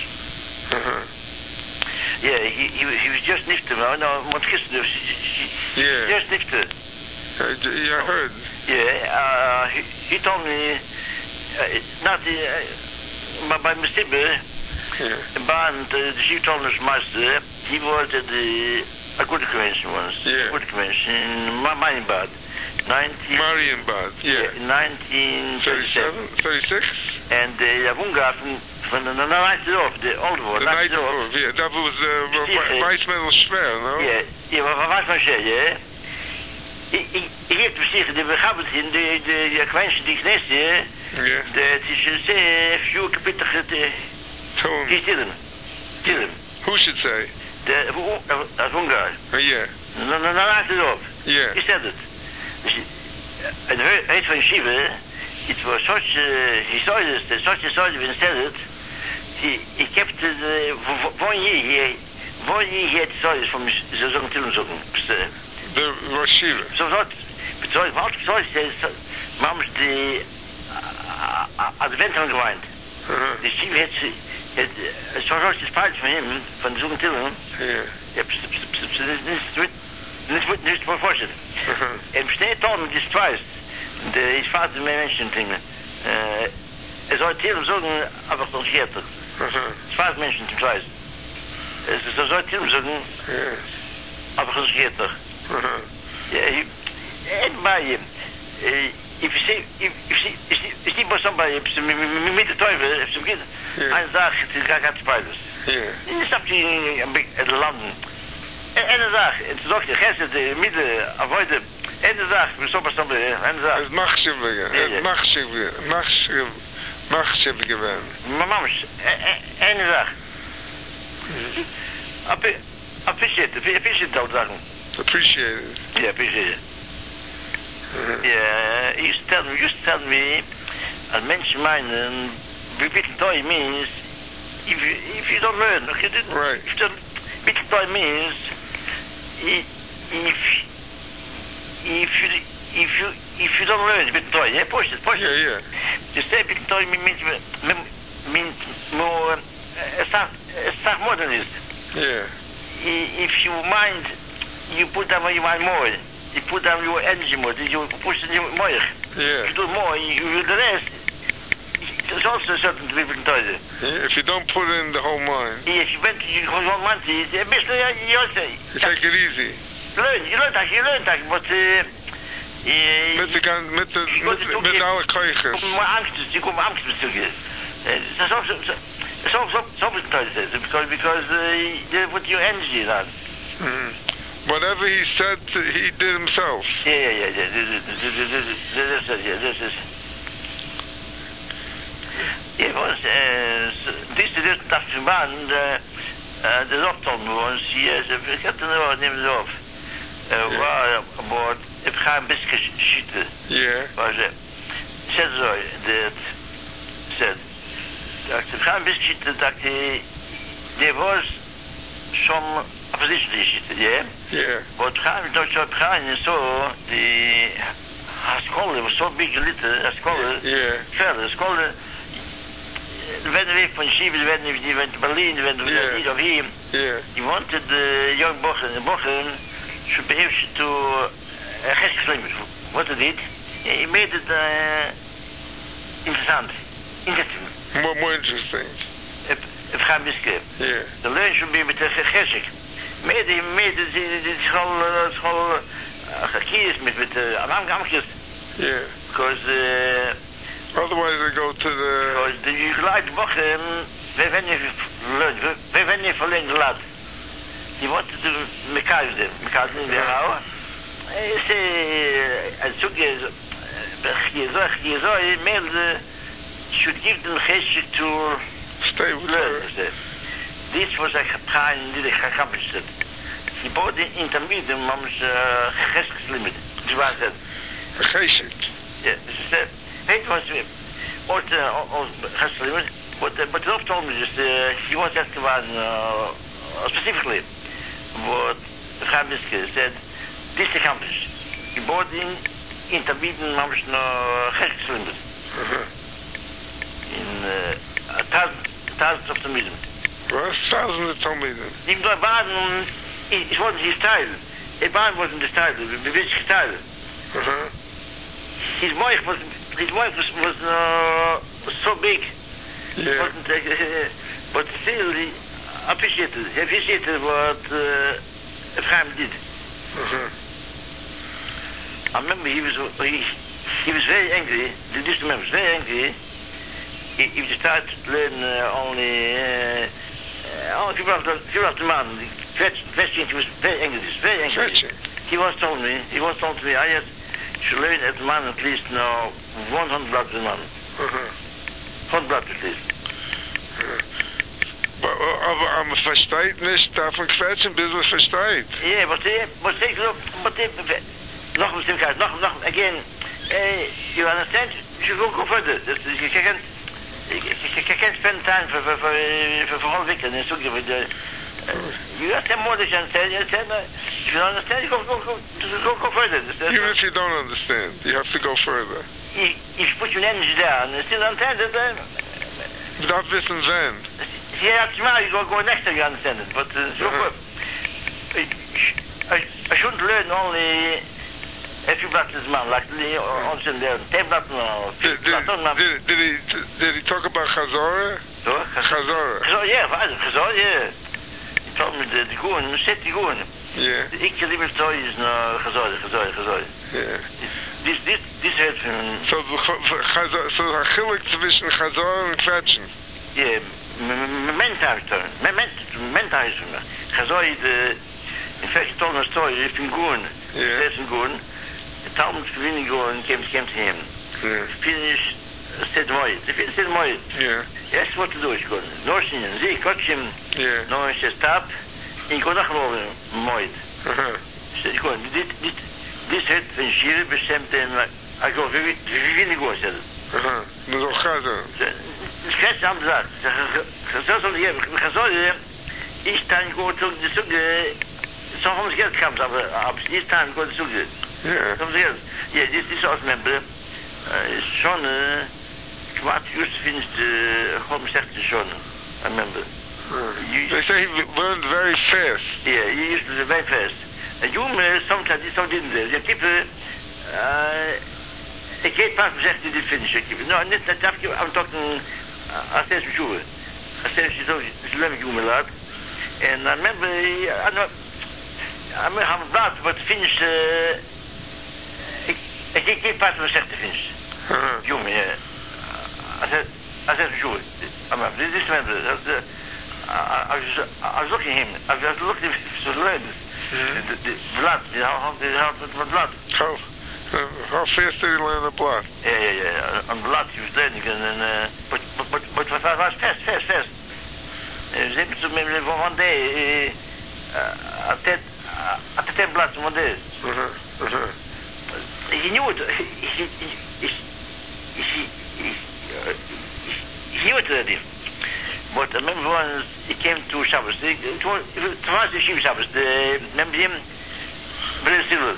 Yeah, he was just nifte, man. No, want gisteren. Yeah. Just nifte. I heard. Yeah, he told me. Not by Mr. Band, the chief told us master, he was at a good convention once. Yeah. A good convention in Marienbad. Marienbad, yeah. 1937. 36? And the Wungarten from the night off, the old one. The night off, yeah. That was Weissmedel Schwer, no? Yeah, Weissmedel Schwer, yeah. Ik heb gezegd, we gaan het in de convention die Knesset, yeah. Dat is zeer veel kapittig Tillen. Who should say? The Hungar. Yeah. No, laat het op. Yeah. He said it. En heet van Shiva, it was such he saw this, such a said it, ich habe wohin hier soll ich von so so The Rosh Yeshiva. So Mams die Adventure gemeint. Die Steve het so ist falsch von ihm von so Tillen. Ja. Nicht vorstellen. Im steht dort die Streis. Der ich fahre Menschen Dinge. Soll Tillen sagen aber so geht. Zwei Menschen zum Streis. Es ist so Tillen sagen. Aber so geht doch. Ja, bei ihm. If you see somebody mit der Teufel, if you get eine Sache, es ist gar kein Spiders. Ja. Ist auf die Landen. Eine Sache, es sagt, ich hätte die Mitte, aber heute, eine Sache, wir sollen somebody, eine Sache. Es machschib gewesen. Mamasch, eine Sache. Appreciate auch Sachen. Appreciate it. Yeah, appreciate it. Yeah, you tell me, as mention mine, little toy means, if you don't learn, okay, right. Little toy means, if you don't learn, little toy, yeah, push it. Yeah. You say little toy means more, it's more than this. Yeah. If you mind, you put down your mind more. You put down your energy more. You push it more. Yeah. You do more. You do the rest. It's also a certain different toilet. Yeah, if you don't put in the whole mind. Yes, you went to your whole mind. You take it easy. You learn that, but mit alle Keuches. You come Angst to get. That's also so because they put your energy in that. Whatever he said, he did himself. Yeah. This is. Yeah, was this that man the doctor was hier ik heb er nou neem het op. Waar about ik ga een beetje schieten. Yeah. Was said so that said dat ik ga een beetje schieten dat there was some opposition to shit, yeah? Yeah. But so the school was so big little school. Yeah. Verder school when we from Schiebel when we went to Berlin when we did of him. Yeah. He wanted the young Bochen should be able to explain what he did. He made it interesting. More interesting. Het gaat miskeerd. Yeah. De leun should be met de gesek. Mede de school gekies met amamjes. Yeah. Because otherwise they go to the. Because you like bochen. We werden verlengd laat. Die want to mekazen weer houden. Zoek je zo meer should give them gesek to. Stay with her. This was a kind of accomplished. Die bought intermediate mom's geseks limit. It was that. Gesek. Yeah, it was geseks limit. But the doctor told me just he was just specifically what Chabiske said this accomplished. He bought intermediate mom's geseks limit. In thousands of Talmidim. Well, thousands of Talmidim. Die waren, it wasn't his style. It wasn't the style, the British style. His wife was so big. Yeah. Wasn't, but still, he appreciated what Ephraim did. I remember he was very angry. The district was very angry. If you start to learn only few of the man, he was very angry. He once told me, I should learn at the man at least now 100 blocks a man. 100 blocks at least. Aber versteht nicht, davon quetschen, bis man versteht. Yeah, but again, you understand? You should go further. You can I can't spend time for whole weekend in Sugi, but you have to have more than you understand. You understand? If you don't understand, you go further. Even if you don't understand, you have to go further. If you put your energy down, you still understand it, then... Without this and then. Yeah, tomorrow you go next time you understand it, but I shouldn't learn only a few blocks this man, like also in there, 10 blocks now. Did he talk about Chazorah? Chazorah, yeah. He told me the Goon, set the Goon. Yeah. Ik liebe Story is no Chazorah. Yeah. This hurts him. So Achillik zwischen Chazorah and Kvetchen. Yeah, mental. Chazorah is in fact, he told me a story, if in Goon, in Goon, the Talmud Fellini Goon came to him. Yeah. Finished, said Moed. He said Moed. Yeah. He asked what to do, Goon. Norshin, Zi, Kotchim. Yeah. No, he said, stop. In Goon nachloven, Moed. He said, Goon, this hurt when Shire bestemmt him, I go, wie will ich go, said it. Das ist auch Chazorah. Das ist ganz andere Sache. Ich dann go to the so how much get comes up this time go to good. Yeah, this also member schon what used to finish the home sector schon I remember. They say he learned very fast. Yeah, he used to be very fast. And you sometimes so didn't they? The people ik weet pas gezegd die finish. No, net dat I'm talking I said sure. I said she's let you me lot. And I remember I have a blood, but finish I can't pass the second finish. You me I said sure. This member I was looking at him. I was looking to learn the blood, how blood. How fast did he learn the blood? Yeah. On blood he was learning and but fast. Ze hebben one day at the 10 blocks one day. He knew it. He knew it already. But I remember once he came to Shabbos. It was the Shiva Shabbos. Remember him? Blaise Silver.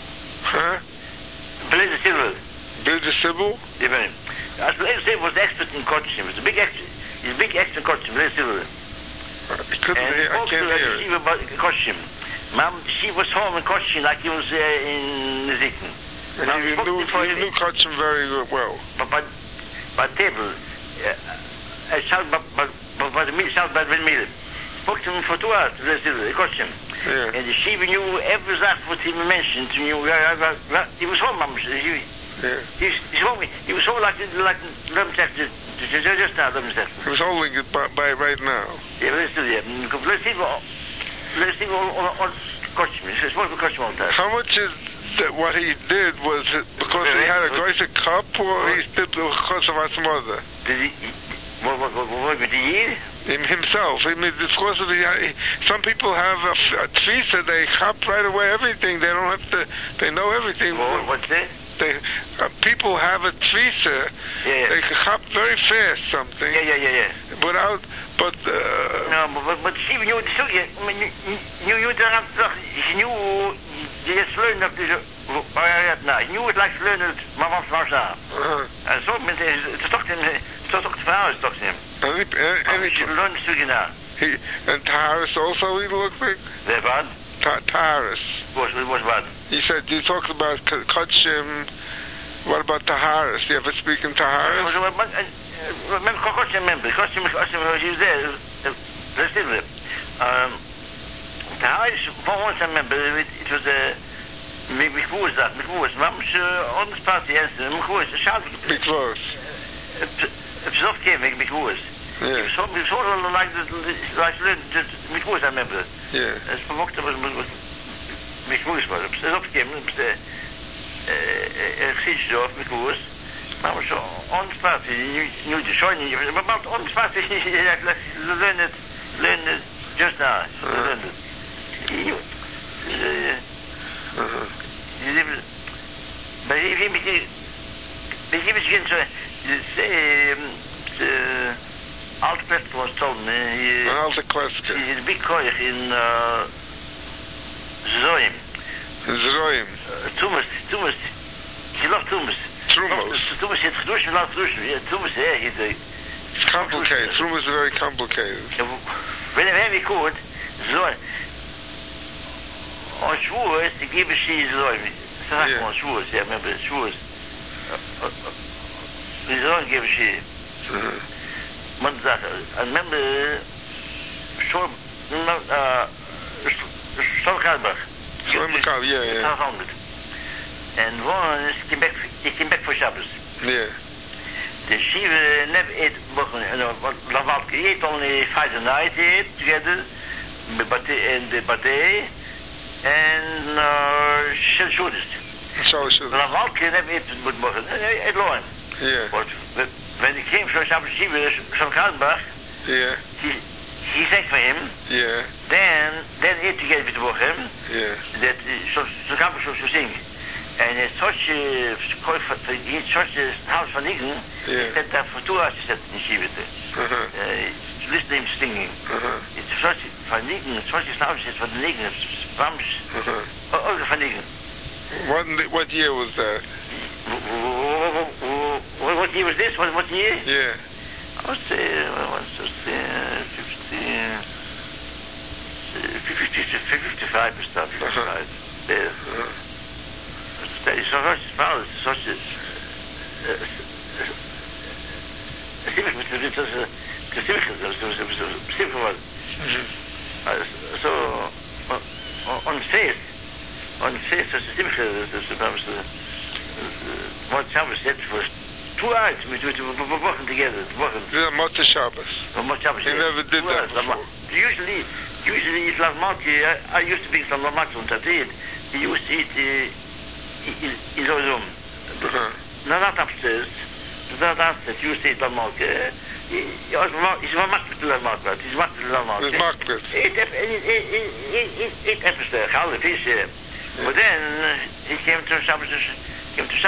Blaise Silver. Blaise Silver? Yeah, Blaise Silver was the expert in coaching. He was a big expert. He's a big expert in coaching. Blaise Silver. I can't hear it. Mom, she was home in Koshin like he was in Zitten. He knew Koshin very well. But table, I shout by the meal, shout by the meal. Spoke to him for 2 hours, Koshin. Yeah. And she knew every that what he mentioned to you. He was home, Mom. He home. He was home like just now, he was holding it by right now. Yeah, let's see all costume. It's supposed to be costume all the time. How much is that what he did was it because he had a greater cup or he did because of his mother? Did he what did he eat? Himself. I mean, because of some people have a tfisa, they chop right away everything. They don't have to, they know everything. What's that? People have a tfisa. They chop very fast something. Yeah. Without, but but she knew the sugar. You don't have to. She knew the learn of this. He knew it like learn it. Mama from now. And so to talk to him. So talk to him. And she learned the sugar now. And Taharis also he looked like. They're bad. Taharis. Was bad. You said you talked about Kachim. What about Taharis? You ever speak in Taharis? Remember, Kachim, he was there. They're still there. Taharis, for once I remember, it was a Mikvuz, Mam's on the spot, yes, Mikvuz, a shout. Mikvuz. It's not came, Mikvuz. Yeah. He was sort of like Mikvuz, I remember. Yeah. It's from October, Mikvuz was. It's not came, Geschichtdorf, Mikvuz. Maar zo, on the spot, nu de shiny, but on the spot, learn it just now. Learn it. Alte Kleske was told me. An Alte Kleske. He's a big koich in Zoim. Zroim. Tumas. He loved Tumas. Trumos. Tumas heet gedoos, we laten gedoos. Tumas, It's complicated. Trumos is very complicated. When we could, Zoim. On Schwoers, die geben sie Zoim. Sag mal, Schwoers, ja, remember, Schwoers. Die Zoim geben sie. Man sagt, I remember, Stolkalbach. Sloimakav, yeah. 1200. And one he came back for Shabbos. Yeah. The Shiva never ate Bochen, Lavalke. He ate only Friday night, he ate together, and the Bate, and Shuddist. Lavalke never ate Bochen, he ate Loim. Yeah. But when he came from Shabbos Shiva, Stolkalbach, yeah. He sang for him. Yeah. Then ate together with Bochen. Yeah. That Stolkalbach should sing. And such a house van Ingen, that for 2 hours set in Shivite. Listen to him singing. It's such van Ingen, such a house is van Ingen, Bams, van Ingen. What year was that? What year was this? What year? Yeah. I would say, 55 or stuff. 55. There. Such a so on faith, such a simcha, what Shabbos said for 2 hours, we working together. Yeah, Motzei Shabbos. He never did that before. Usually it's Lavmalki. I used to be some Lavmalki on Tatit. He used to eat in zo'n room. Not upstairs. Not downstairs. You see the mark. He's wel makkelijk te maken. Het is makkelijk te maken. Het is makkelijk. Eet even gouden visje. But then he came to Shabbos. He was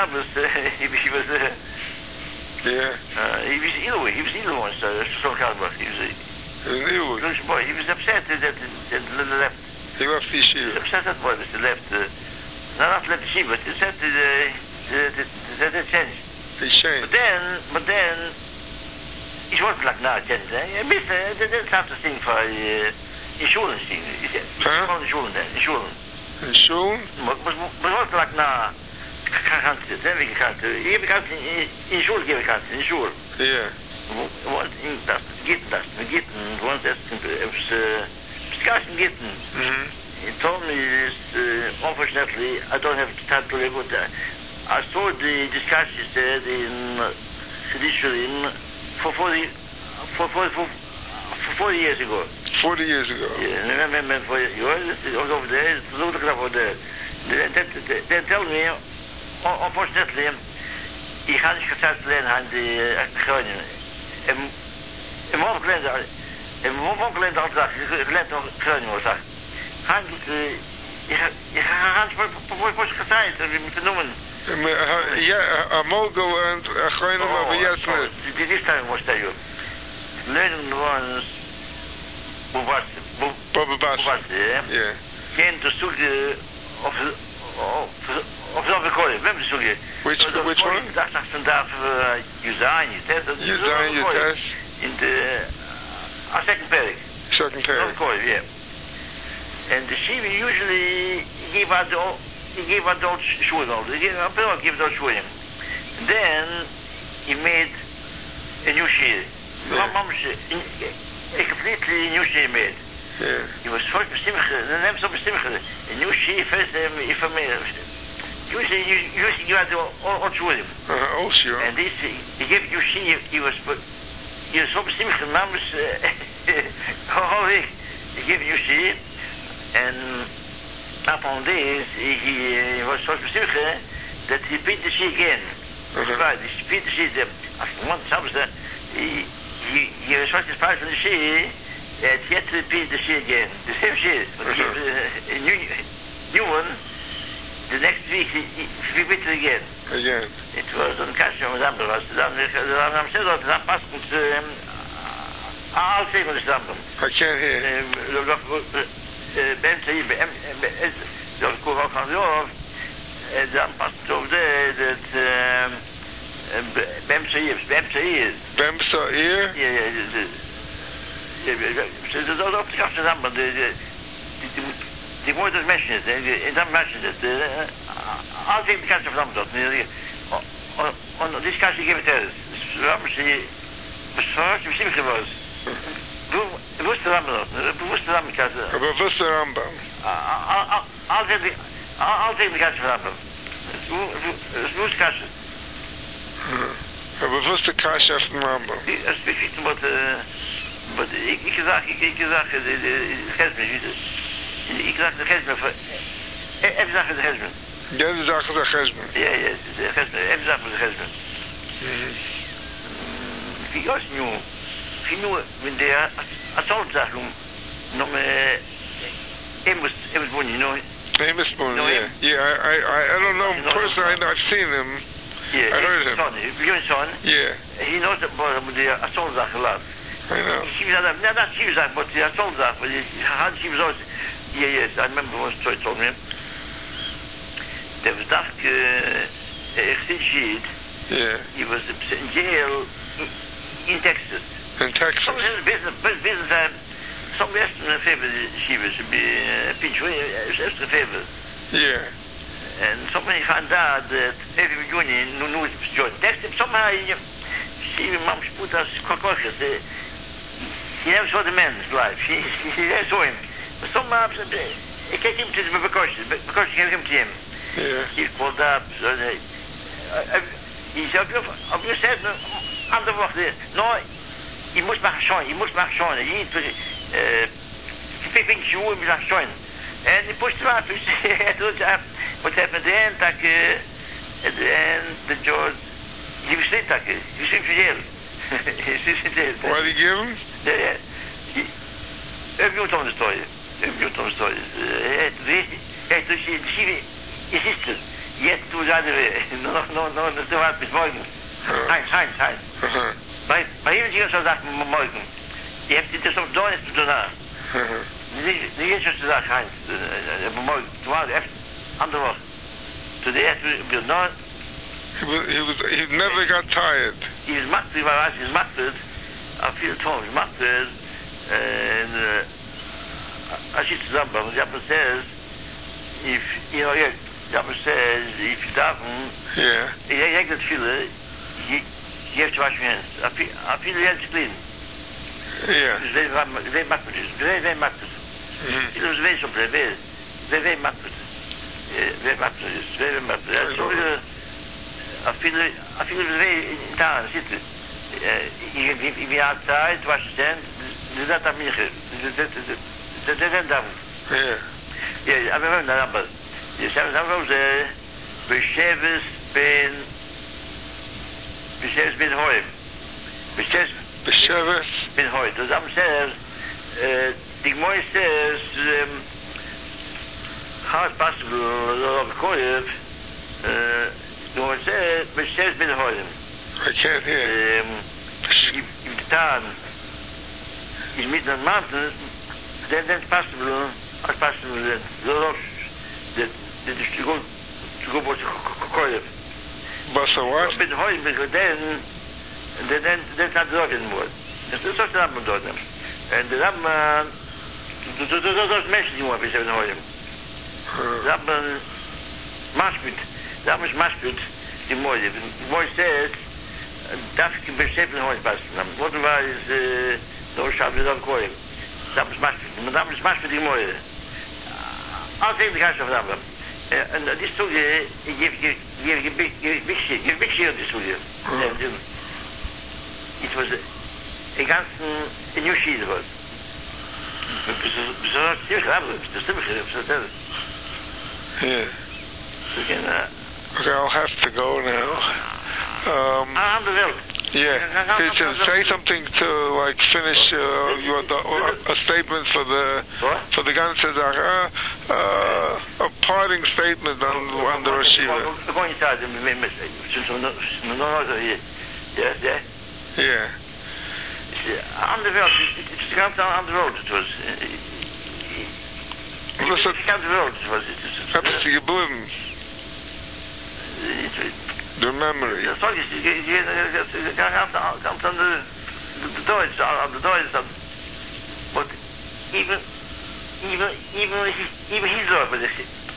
he was ill. He was ill once. So Kalbach. He was ill. He was upset that left. He left the yeshiva. He was upset that boy that left. Not let the sheep, but it said that it changed. He changed. But then, it wasn't like now, changed. That's not the thing for in Schulen thing. Huh? In Schulen then, in Schulen. In Schulen? But wasn't like now. In Schulen gave it in Schulen. Yeah. One thing that's Gitten, one that's discussion Gitten. He told me this, unfortunately, I don't have time to live with that. I saw the discussions there in Sedishurim for 40 years ago. 40 years ago? Yeah, I remember 40 years ago. I was over there, it's a little over there. They tell me, unfortunately, I ga niet gezegd alleen aan de Groningen. En mogelijk altijd gelet nog Groningen was. Je gaat voor gezegd, we moeten noemen. Ja, Amogel en Groningen, maar yes net. This time was there. Learning ones, Bobassi, yeah. Came to zoeken of dat we konden, we hebben zoeken. Which one? Ik dacht vandaag Uzain, Uzain, je test? In de second parish. Second parish. Yeah. And the Shiva usually gave out the old shurim. He gave those shurim. Then he made a new shir. A completely new shir made. Yeah. He was so bestimmt, a new shir first if I made. Usually you had the old shurim. Old shurim. And this he gave new shir. He was so bestimmt, namens whole week. He gave new shir. And upon this, he was so specific that he beat the sea again. Right, he beat the sea. After one Shabbos, he was so surprised from the sea that he had to repeat the sea again. The same sea, but he gave a new one. the next week, he repeated again. Again. It was on Kashmir, Rambam. Rambam said that Rambam passed I'll say what the Rambam. I can't hear. Dan passed over there that Bem Saïr. Bem Saïr? Yeah. So dat op de kast Rambam. Die woord dat mentioned it. En dan mentioned it. I'll take the kast of Rambam. On this kast gave it to us. Rambam zei, besvaart, misschien gewas. Bewusste Rambam. Bewusste Rambam kast. Bewusste Rambam. I'll take the kast of Rambam. Bewusste kast. Een bewuste kasha van Rambam. Dat is beetje wat ik zag de gesmen. Ik zag de gesmen voor even zag de gesmen. Ja, de zag de gesmen. Ja, de gesmen. Even zag de gesmen. Ik was nu met de assaultzaken nog Amos Boone, you know. Amos Boone, yeah. I don't know him personally. I've seen him. Yeah, I heard him. Your son. Yeah. He knows about the assaultzaken a lot. I know. She was not she was but the assaultzaken, but she was also. Yes, I remember once Troy told me. There was that Chsid. Yeah. He was in jail in Texas. In Texas. Some business. Some Western favor she was pinch extra favor. Yeah. And somebody found out that every union knew it was John. Somehow she mom put us cautious. He never saw the man's life. She never saw him. But somehow he came to him because she gave him to him. Yeah. He called up. He said, "Have you said andere woorden? No, je moet maar schoon. He pinch you moet maar schoon." And he pushed him up. What happened then? At the end, the judge, he was sleep. He was in jail. What did he give him? Everyone told the story. She insisted. Yet to the other way. No, das war bis morgen. Heinz. Bei ihm ging es so nach morgen. Die hat sich das auf Dorn ist zu da. Die ist schon gesagt, Heinz. Morgen, du warst andere Woche. So the after not. He never got tired. He was mustard. I feel told he's mustard, and I see Zamba. Zamba says, if you know, Zamba says if you don't, he that feel you have to wash your hands. I feel the hands clean. Yeah. Very mustard. Very mustard. It was very simple. Very mustard. Very mustard. I feel very in town. If you're outside, wash your hands. There's not a minute. There's a down. Yeah, I remember that number. Yes, I was there. Besheves ben Hoyim. Besheves ben Hoyim. The Zam says, the Gemara says, how it's possible, the Koyev, the Gemara says, Besheves ben Hoyim. I can't hear. If the town is mid on mountains, then it's possible, to go to Koyev. Basa what? Ben Hoyim, because then that's not the dog anymore. It's such a number of them. And the Ram, those mentions you want to say Ben Hoyim. Ram Mashpit, the Moyev. The Moyev says, darf ich beschäftigen in Hoyim passen. What was no Shabbos on Koyev. Ram Mashpit, the Moyev. I'll take the cash of Rambam. And this story, give big share of this story. It was a new sheet was. Yeah. Okay, I'll have to go now. Yeah. Could you say something to like finish a statement for the Ganze Sache? a parting statement on the Rosh Yeshiva. Going inside the Yeah. On the road, it's come down on the road. It was. Listen, It came to the road. It was. that's the geblieben, the memory. The song is comes on the Deutsch, on the Deutsch. But even his life was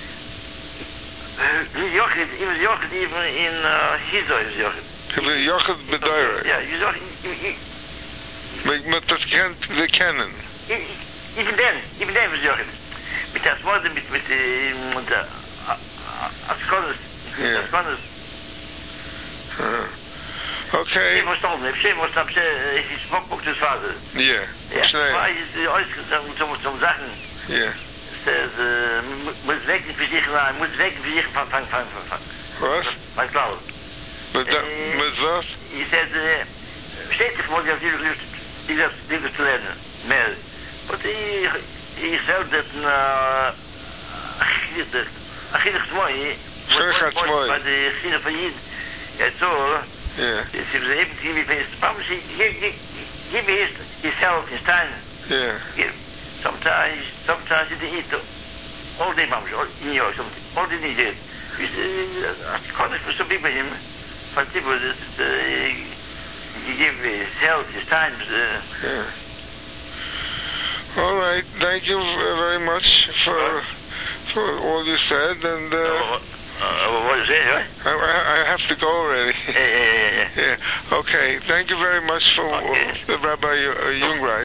Yochid, he was Yochid even in his life was Yochid. He was Yochid B'Daira. Yeah, he was Yochid. Mit das wir kennen. Even then was Yochid. Mit der Smorde, mit der Askonus. Askonus. Okay. He was told me, he spoke to his father. Yeah. Yeah. Why is the always some Sachen? Yeah. Says, muss weg für sich rein, muss weg für sich fang. Was? Mein Klaus. Mit was? He said, steht sich mal, die zu lernen. Mehr. But he felt that, Achilles Moy, by the Sina Fayid, it's all, yeah. If he was able to give me his promise, give me his health, his time. Yeah. Sometimes he didn't eat all day, Mom, in New York, all day he did. I can't for so big by him, but he was, he gave his health, his time. Yeah. All right. Thank you very much for all you said, and what is it, right? I have to go already. Yeah. Yeah. Okay. Thank you very much for Rabbi Jungreich.